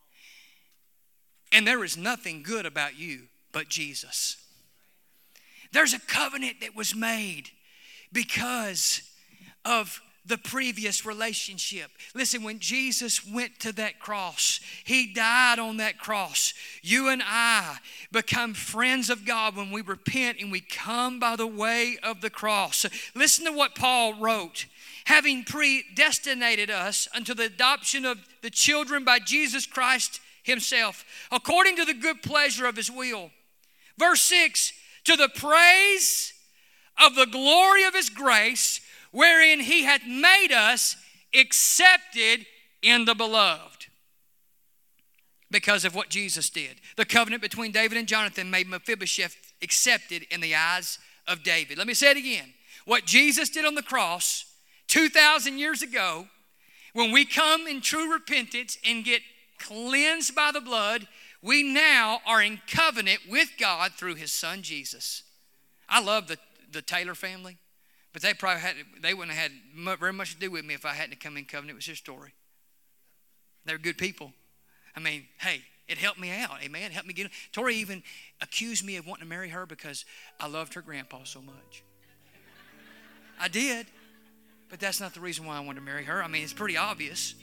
And there is nothing good about you but Jesus. There's a covenant that was made because of the previous relationship. Listen, when Jesus went to that cross, He died on that cross. You and I become friends of God when we repent and we come by the way of the cross. Listen to what Paul wrote. Having predestinated us unto the adoption of the children by Jesus Christ Himself, according to the good pleasure of His will. Verse six, to the praise of the glory of His grace, wherein He hath made us accepted in the beloved. Because of what Jesus did. The covenant between David and Jonathan made Mephibosheth accepted in the eyes of David. Let me say it again. What Jesus did on the cross two thousand years ago, when we come in true repentance and get cleansed by the blood, we now are in covenant with God through His Son Jesus. I love the, the Taylor family, but they probably had they wouldn't have had very much to do with me if I hadn't come in covenant with their story. They're good people. I mean, hey, it helped me out. Amen. It helped me get. Tori even accused me of wanting to marry her because I loved her grandpa so much. I did. But that's not the reason why I wanted to marry her. I mean, it's pretty obvious.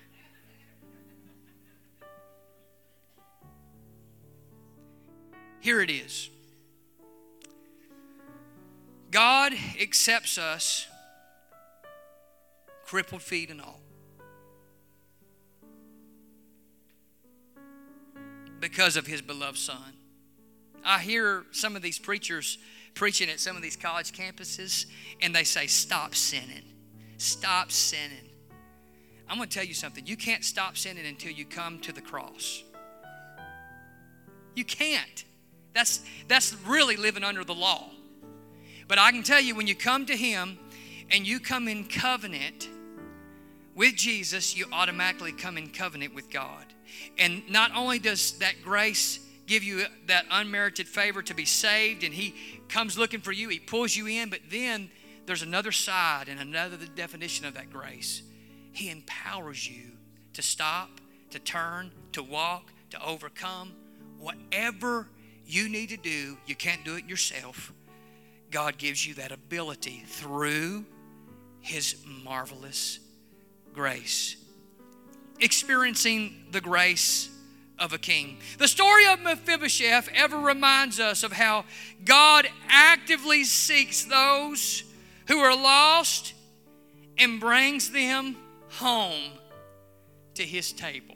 Here it is. God accepts us, crippled feet and all, because of His beloved Son. I hear some of these preachers preaching at some of these college campuses, and they say, stop sinning. Stop sinning. I'm going to tell you something. You can't stop sinning until you come to the cross. You can't. That's, that's really living under the law. But I can tell you, when you come to Him and you come in covenant with Jesus, you automatically come in covenant with God. And not only does that grace give you that unmerited favor to be saved, and He comes looking for you. He pulls you in, but then there's another side and another definition of that grace. He empowers you to stop, to turn, to walk, to overcome. Whatever you need to do, you can't do it yourself. God gives you that ability through His marvelous grace. Experiencing the grace of a king. The story of Mephibosheth ever reminds us of how God actively seeks those who are lost and brings them home to His table.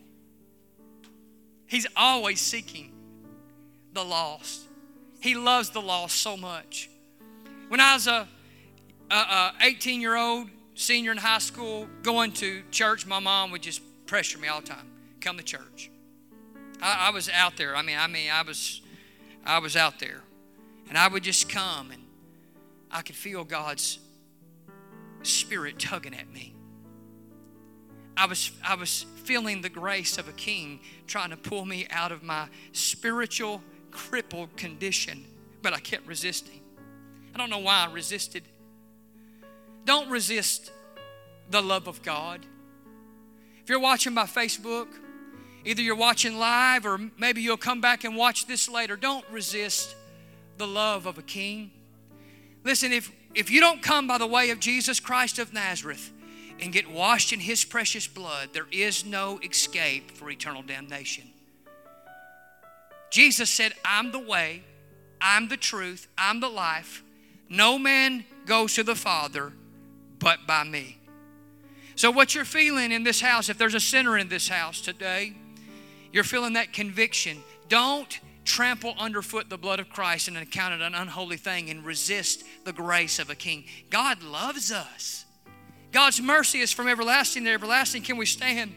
He's always seeking the lost. He loves the lost so much. When I was a, a, a eighteen-year-old senior in high school going to church, my mom would just pressure me all the time, come to church. I, I was out there. I mean, I mean, I was, I was out there, and I would just come, and I could feel God's Spirit tugging at me. I was, I was feeling the grace of a king trying to pull me out of my spiritual crippled condition, but I kept resisting. I don't know why I resisted. Don't resist the love of God. If you're watching by Facebook, either you're watching live or maybe you'll come back and watch this later. Don't resist the love of a king. Listen, if, if you don't come by the way of Jesus Christ of Nazareth and get washed in His precious blood, there is no escape for eternal damnation. Jesus said, I'm the way, I'm the truth, I'm the life. No man goes to the Father but by me. So what you're feeling in this house, if there's a sinner in this house today, you're feeling that conviction. Don't trample underfoot the blood of Christ and account it an unholy thing and resist the grace of a king. God loves us. God's mercy is from everlasting to everlasting. Can we stand?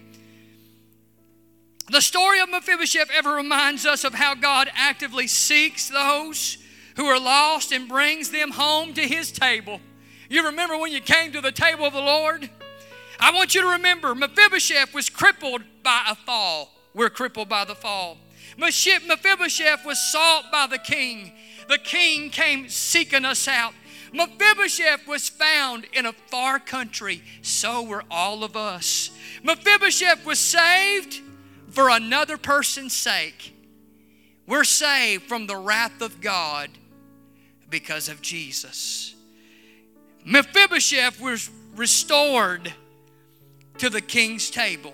The story of Mephibosheth ever reminds us of how God actively seeks those who are lost and brings them home to His table. You remember when you came to the table of the Lord? I want you to remember Mephibosheth was crippled by a fall. We're crippled by the fall. Mephibosheth was sought by the king. The king came seeking us out. Mephibosheth was found in a far country. So were all of us. Mephibosheth was saved for another person's sake. We're saved from the wrath of God because of Jesus. Mephibosheth was restored to the king's table.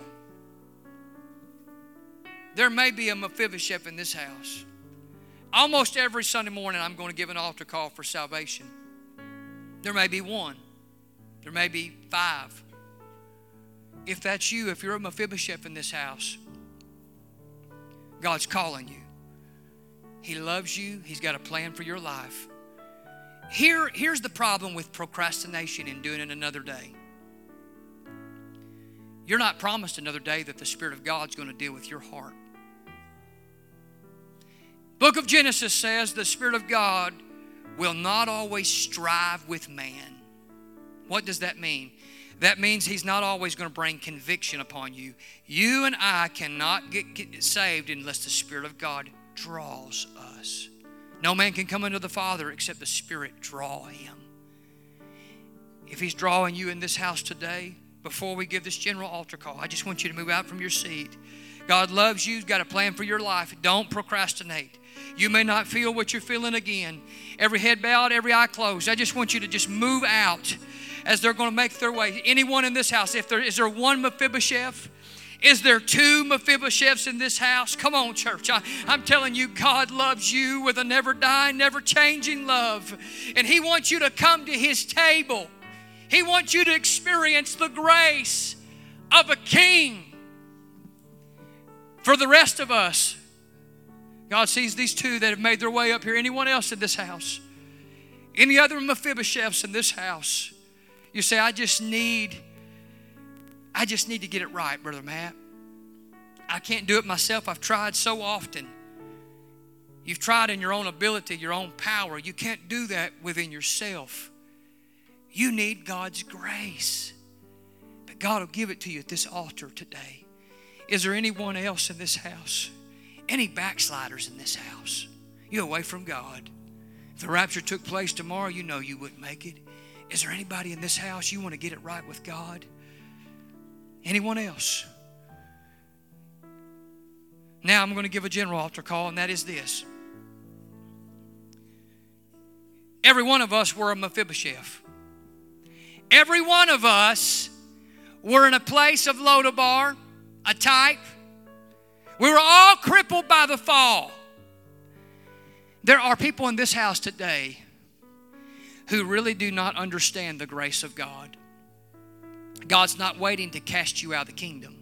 There may be a Mephibosheth in this house. Almost every Sunday morning I'm going to give an altar call for salvation. There may be one. There may be five. If that's you, if you're a Mephibosheth in this house, God's calling you. He loves you. He's got a plan for your life. Here, here's the problem with procrastination and doing it another day. You're not promised another day that the Spirit of God's going to deal with your heart. Book of Genesis says the Spirit of God will not always strive with man. What does that mean? That means He's not always going to bring conviction upon you. You and I cannot get, get saved unless the Spirit of God draws us. No man can come unto the Father except the Spirit draw him. If He's drawing you in this house today, before we give this general altar call, I just want you to move out from your seat. God loves you. He's got a plan for your life. Don't procrastinate. You may not feel what you're feeling again. Every head bowed, every eye closed. I just want you to just move out as they're going to make their way. Anyone in this house, if there is there one Mephibosheth? Is there two Mephibosheths in this house? Come on, church. I, I'm telling you, God loves you with a never-dying, never-changing love. And He wants you to come to His table. He wants you to experience the grace of a king. For the rest of us, God sees these two that have made their way up here. Anyone else in this house? Any other Mephibosheths in this house? You say, I just need, I just need to get it right, Brother Matt. I can't do it myself. I've tried so often. You've tried in your own ability, your own power. You can't do that within yourself. You need God's grace. But God will give it to you at this altar today. Is there anyone else in this house? Any backsliders in this house? You're away from God. If the rapture took place tomorrow, you know you wouldn't make it. Is there anybody in this house you want to get it right with God? Anyone else? Now I'm going to give a general altar call, and that is this. Every one of us were a Mephibosheth. Every one of us were in a place of Lodabar, a type. We were all crippled by the fall. There are people in this house today who really do not understand the grace of God. God's not waiting to cast you out of the kingdom.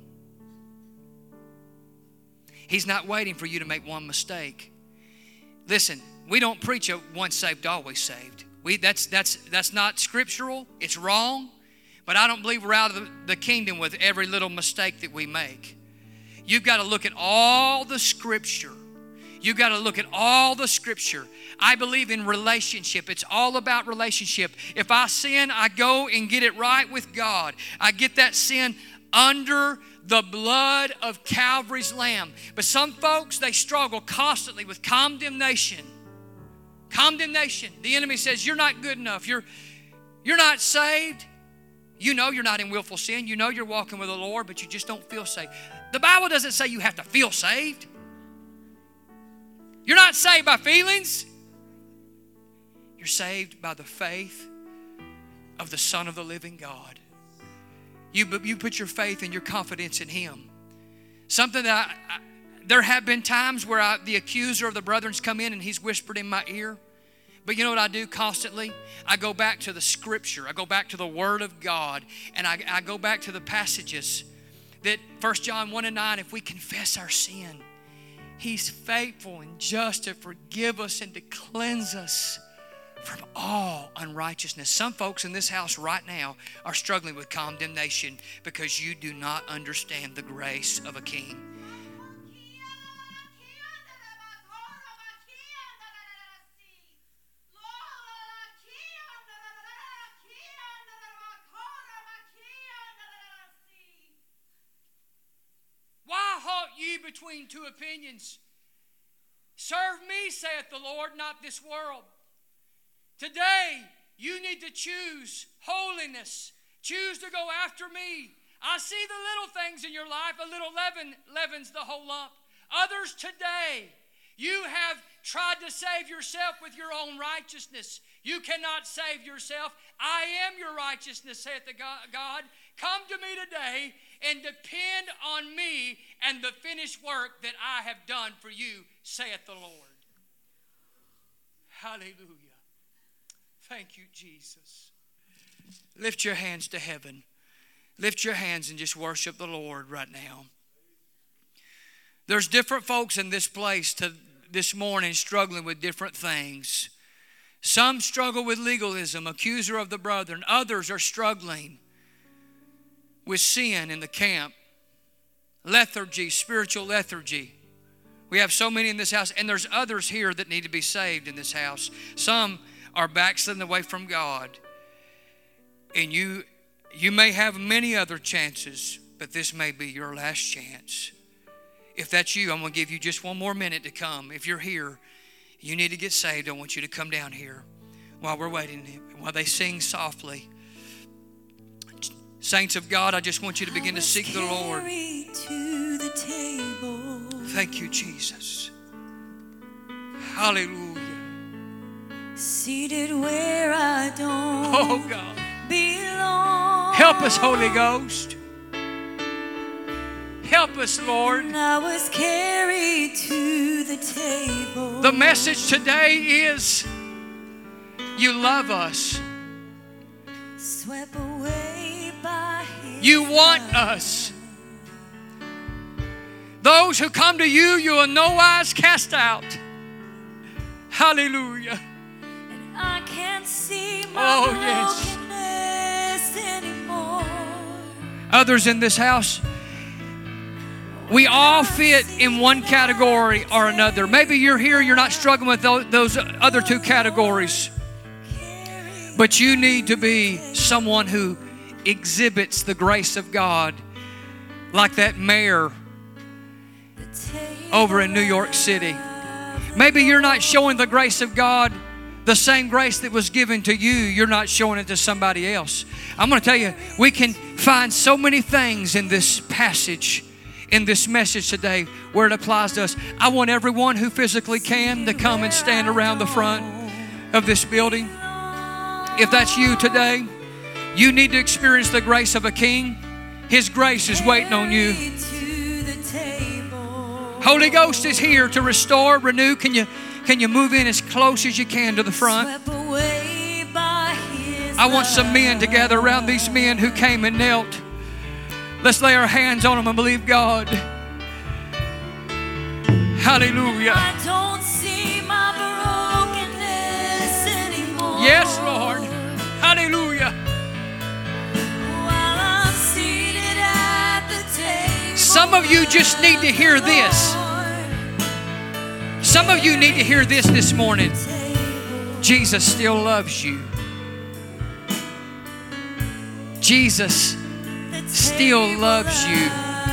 He's not waiting for you to make one mistake. Listen, we don't preach a once saved, always saved. We, that's, that's, that's not scriptural. It's wrong. But I don't believe we're out of the, the kingdom with every little mistake that we make. You've got to look at all the scripture. You've got to look at all the scripture. I believe in relationship. It's all about relationship. If I sin, I go and get it right with God. I get that sin under the blood of Calvary's Lamb. But some folks, they struggle constantly with condemnation. Condemnation. The enemy says, you're not good enough. You're, you're not saved. You know you're not in willful sin. You know you're walking with the Lord, but you just don't feel saved. The Bible doesn't say you have to feel saved. You're not saved by feelings. You're saved by the faith of the Son of the living God. You, you put your faith and your confidence in Him. Something that I, I, there have been times where I, the accuser of the brethren's come in and he's whispered in my ear. But you know what I do constantly? I go back to the Scripture. I go back to the Word of God. And I, I go back to the passages that First John one and nine, if we confess our sin, He's faithful and just to forgive us and to cleanse us from all unrighteousness. Some folks in this house right now are struggling with condemnation because you do not understand the grace of a king. Why halt ye between two opinions? Serve me, saith the Lord, not this world. Today, you need to choose holiness. Choose to go after me. I see the little things in your life. A little leaven leavens the whole lump. Others today, you have tried to save yourself with your own righteousness. You cannot save yourself. I am your righteousness, saith the God. Come to me today and depend on me and the finished work that I have done for you, saith the Lord. Hallelujah. Thank you, Jesus. Lift your hands to heaven. Lift your hands and just worship the Lord right now. There's different folks in this place to, this morning struggling with different things. Some struggle with legalism, accuser of the brethren. Others are struggling with sin in the camp. Lethargy, spiritual lethargy. We have so many in this house, and there's others here that need to be saved in this house. Some are backsliding away from God. And you you may have many other chances, but this may be your last chance. If that's you, I'm going to give you just one more minute to come. If you're here, you need to get saved. I want you to come down here while we're waiting, while they sing softly. Saints of God, I just want you to begin to seek the Lord. To the table. Thank you, Jesus. Hallelujah. Seated where I don't Oh, God. belong. Help us, Holy Ghost. Help us, Lord. And I was carried to the table. The message today is you love us. Swept away by His You want love. us. Those who come to you, you will no wise cast out. Hallelujah. And I can't see my Oh, yes. brokenness anymore. Others in this house, we all fit in one category or another. Maybe you're here, you're not struggling with those, those other two categories. But you need to be someone who exhibits the grace of God like that mayor The table over in New York City. Maybe you're not showing the grace of God, the same grace that was given to you, you're not showing it to somebody else. I'm going to tell you, we can find so many things in this passage, in this message today, where it applies to us. I want everyone who physically can to come and stand around the front of this building. If that's you today, you need to experience the grace of a king. His grace is waiting on you. Holy Ghost is here to restore, renew. Can you Can you move in as close as you can to the front? I want some men to gather around these men who came and knelt. Let's lay our hands on them and believe God. Hallelujah. I don't see my brokenness anymore. Yes, Lord. Hallelujah. While I'm seated at the table. Some of you just need to hear this. Some of you need to hear this this morning. Jesus still loves you. Jesus still loves you.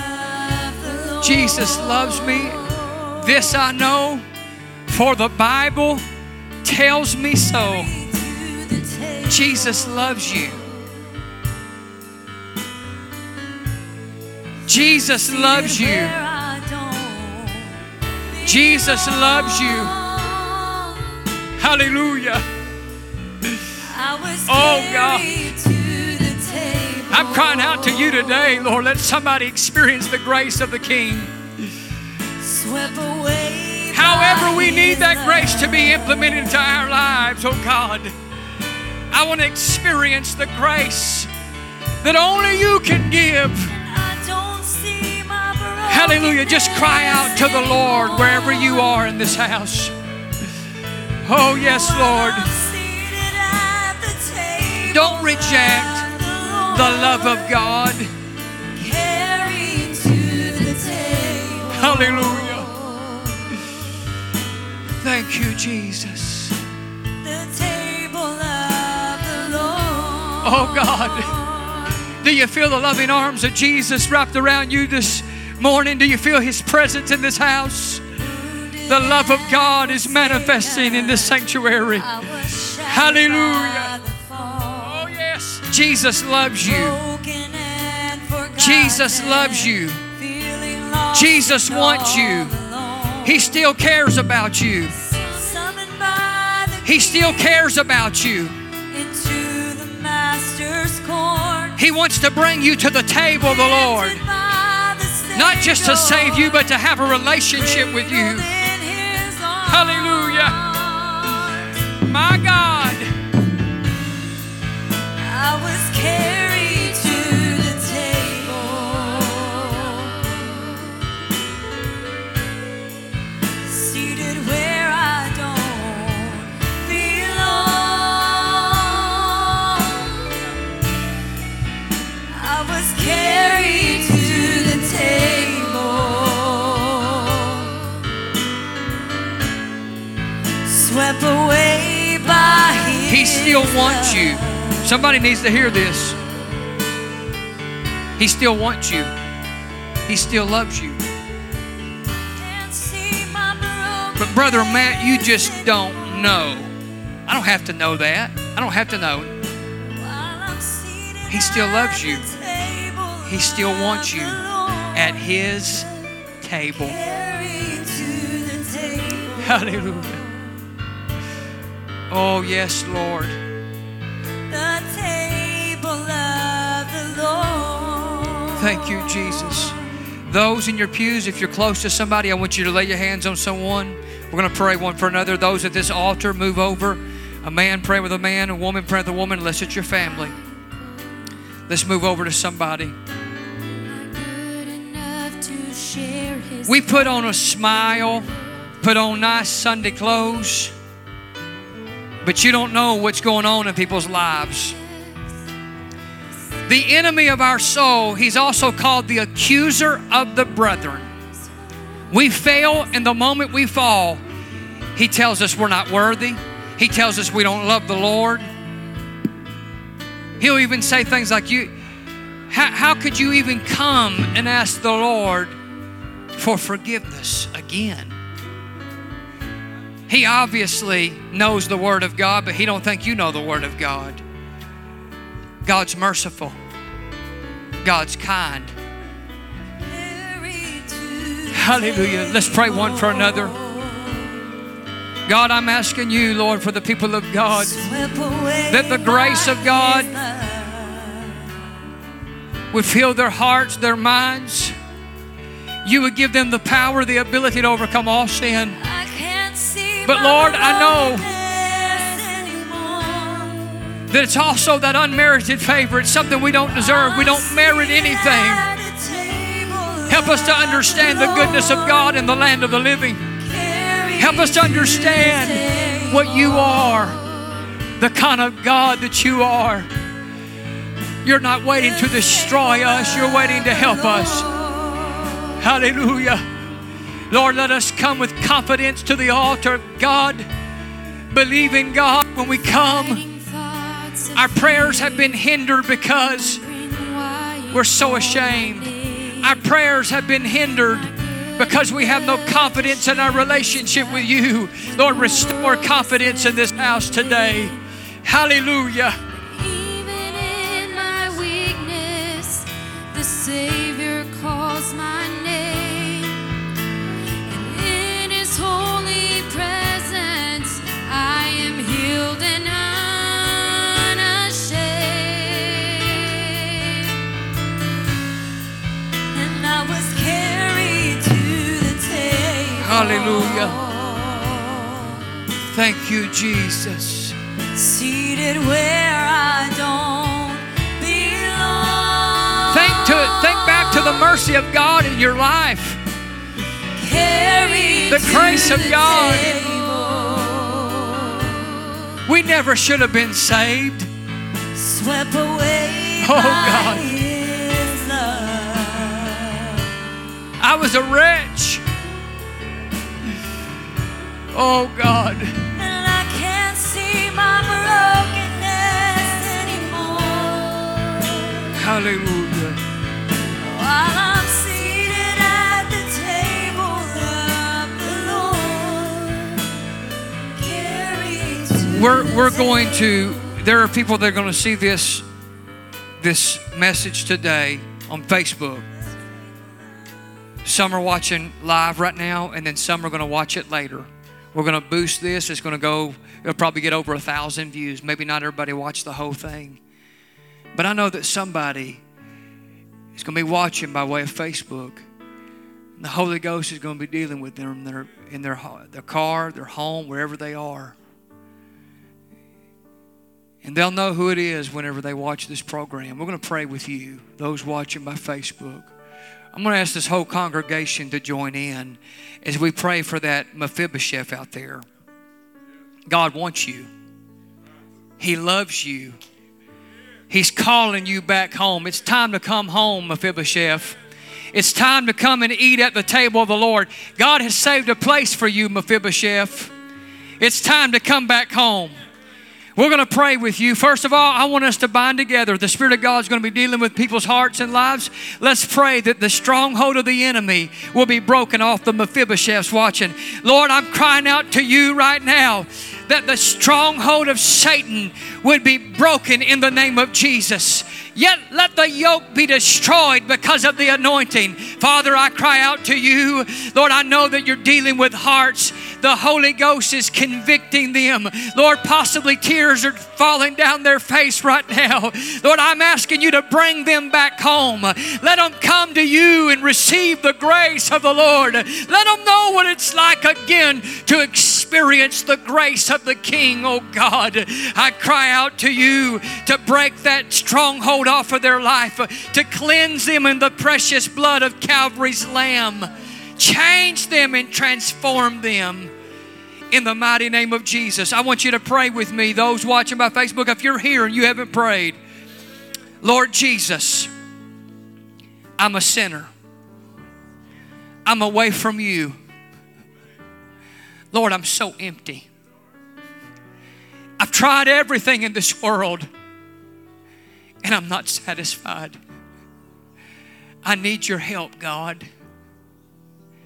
Jesus loves me. This I know, for the Bible tells me so. Jesus loves you. Jesus loves you. Jesus loves you. Hallelujah. Oh God. I'm crying out to you today, Lord. Let somebody experience the grace of the King. However we need that grace to be implemented into our lives, oh God. I want to experience the grace that only you can give. Hallelujah. Just cry out to the Lord wherever you are in this house. Oh, yes, Lord. Don't reject the love of God. Hallelujah. Thank you, Jesus. Oh, God. Do you feel the loving arms of Jesus wrapped around you this morning? Do you feel His presence in this house? The love of God is manifesting in this sanctuary. Hallelujah. Oh yes, Jesus loves you. Jesus loves you. Jesus wants you. He still cares about you. He still cares about you. He wants to bring you to the table of the Lord. Not just to save you, but to have a relationship with you. Hallelujah. My God. I was carried to the table, seated where I don't belong. I was carried to the table, swept away by His He still wants you. Somebody needs to hear this. He still wants you. He still loves you. But Brother Matt, you just don't know. I don't have to know that. I don't have to know. He still loves you. He still wants you at His table. Hallelujah. Oh, yes, Lord. The table of the Lord. Thank you, Jesus. Those in your pews, if you're close to somebody, I want you to lay your hands on someone. We're going to pray one for another. Those at this altar, move over. A man pray with a man, a woman pray with a woman, unless it's your family. Let's move over to somebody. We put on a smile, put on nice Sunday clothes, but you don't know what's going on in people's lives. The enemy of our soul, he's also called the accuser of the brethren. We fail, and the moment we fall, he tells us we're not worthy. He tells us we don't love the Lord. He'll even say things like, "You, how, how could you even come and ask the Lord for forgiveness again. He obviously knows the Word of God, but he don't think you know the Word of God. God's merciful. God's kind. Hallelujah. Let's pray one for another. God, I'm asking you, Lord, for the people of God, that the grace of God would fill their hearts, their minds. You would give them the power, the ability to overcome all sin. But Lord, I know that it's also that unmerited favor. It's something we don't deserve. We don't merit anything. Help us to understand the goodness of God in the land of the living. Help us to understand what you are, the kind of God that you are. You're not waiting to destroy us. You're waiting to help us. Hallelujah. Lord, let us come with confidence to the altar of God, believing God when we come. Our prayers have been hindered because we're so ashamed. Our prayers have been hindered because we have no confidence in our relationship with you. Lord, restore confidence in this house today. Hallelujah. Even in my weakness, the Savior calls my name. And in His holy presence, I am healed and unashamed. And I was carried to the table. Hallelujah. Thank you, Jesus. Seated where I don't belong. Think to it. Think back to the mercy of God in your life. Carried The grace to of the God. table. We never should have been saved. Swept away Oh, by God. His love. I was a wretch. Oh, God. And I can't see my brokenness anymore. Hallelujah. While I'm seated at the table of the Lord, carried to We're, the we're going table. to, there are people that are going to see this, this message today on Facebook. Some are watching live right now, and then some are going to watch it later. We're going to boost this. It's going to go, it'll probably get over a thousand views. Maybe not everybody watched the whole thing. But I know that somebody is going to be watching by way of Facebook. And the Holy Ghost is going to be dealing with them in their, in their, their car, their home, wherever they are. And they'll know who it is whenever they watch this program. We're going to pray with you, those watching by Facebook. I'm going to ask this whole congregation to join in as we pray for that Mephibosheth out there. God wants you. He loves you. He's calling you back home. It's time to come home, Mephibosheth. It's time to come and eat at the table of the Lord. God has saved a place for you, Mephibosheth. It's time to come back home. We're going to pray with you. First of all, I want us to bind together. The Spirit of God is going to be dealing with people's hearts and lives. Let's pray that the stronghold of the enemy will be broken off the Mephibosheths watching. Lord, I'm crying out to you right now that the stronghold of Satan would be broken in the name of Jesus. Yet let the yoke be destroyed because of the anointing. Father, I cry out to you. Lord, I know that you're dealing with hearts. The Holy Ghost is convicting them. Lord, possibly tears are falling down their face right now. Lord, I'm asking you to bring them back home. Let them come to you and receive the grace of the Lord. Let them know what it's like again to experience the grace of the King, oh God. I cry out to you to break that stronghold off of their life, to cleanse them in the precious blood of Calvary's Lamb. Change them and transform them in the mighty name of Jesus. I want you to pray with me, those watching by Facebook. If you're here and you haven't prayed, Lord Jesus, I'm a sinner. I'm away from you. Lord, I'm so empty. I've tried everything in this world and I'm not satisfied. I need your help, God.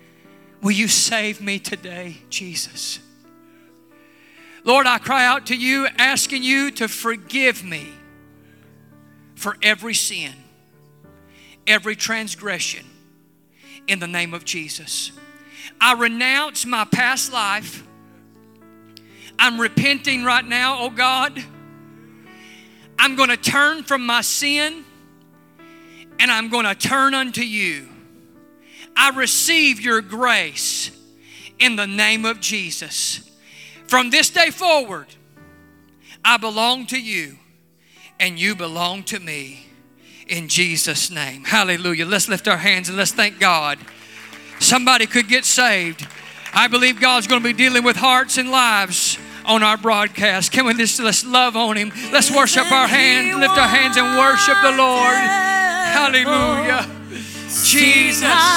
Will you save me today, Jesus? Lord, I cry out to you, asking you to forgive me for every sin, every transgression, in the name of Jesus. I renounce my past life. I'm repenting right now, oh God. I'm going to turn from my sin and I'm going to turn unto you. I receive your grace in the name of Jesus. From this day forward, I belong to you and you belong to me in Jesus' name. Hallelujah. Let's lift our hands and let's thank God. Somebody could get saved. I believe God's going to be dealing with hearts and lives on our broadcast. Can we just let's love on him? Let's worship our hands, lift our hands and worship the Lord. Hallelujah. Jesus.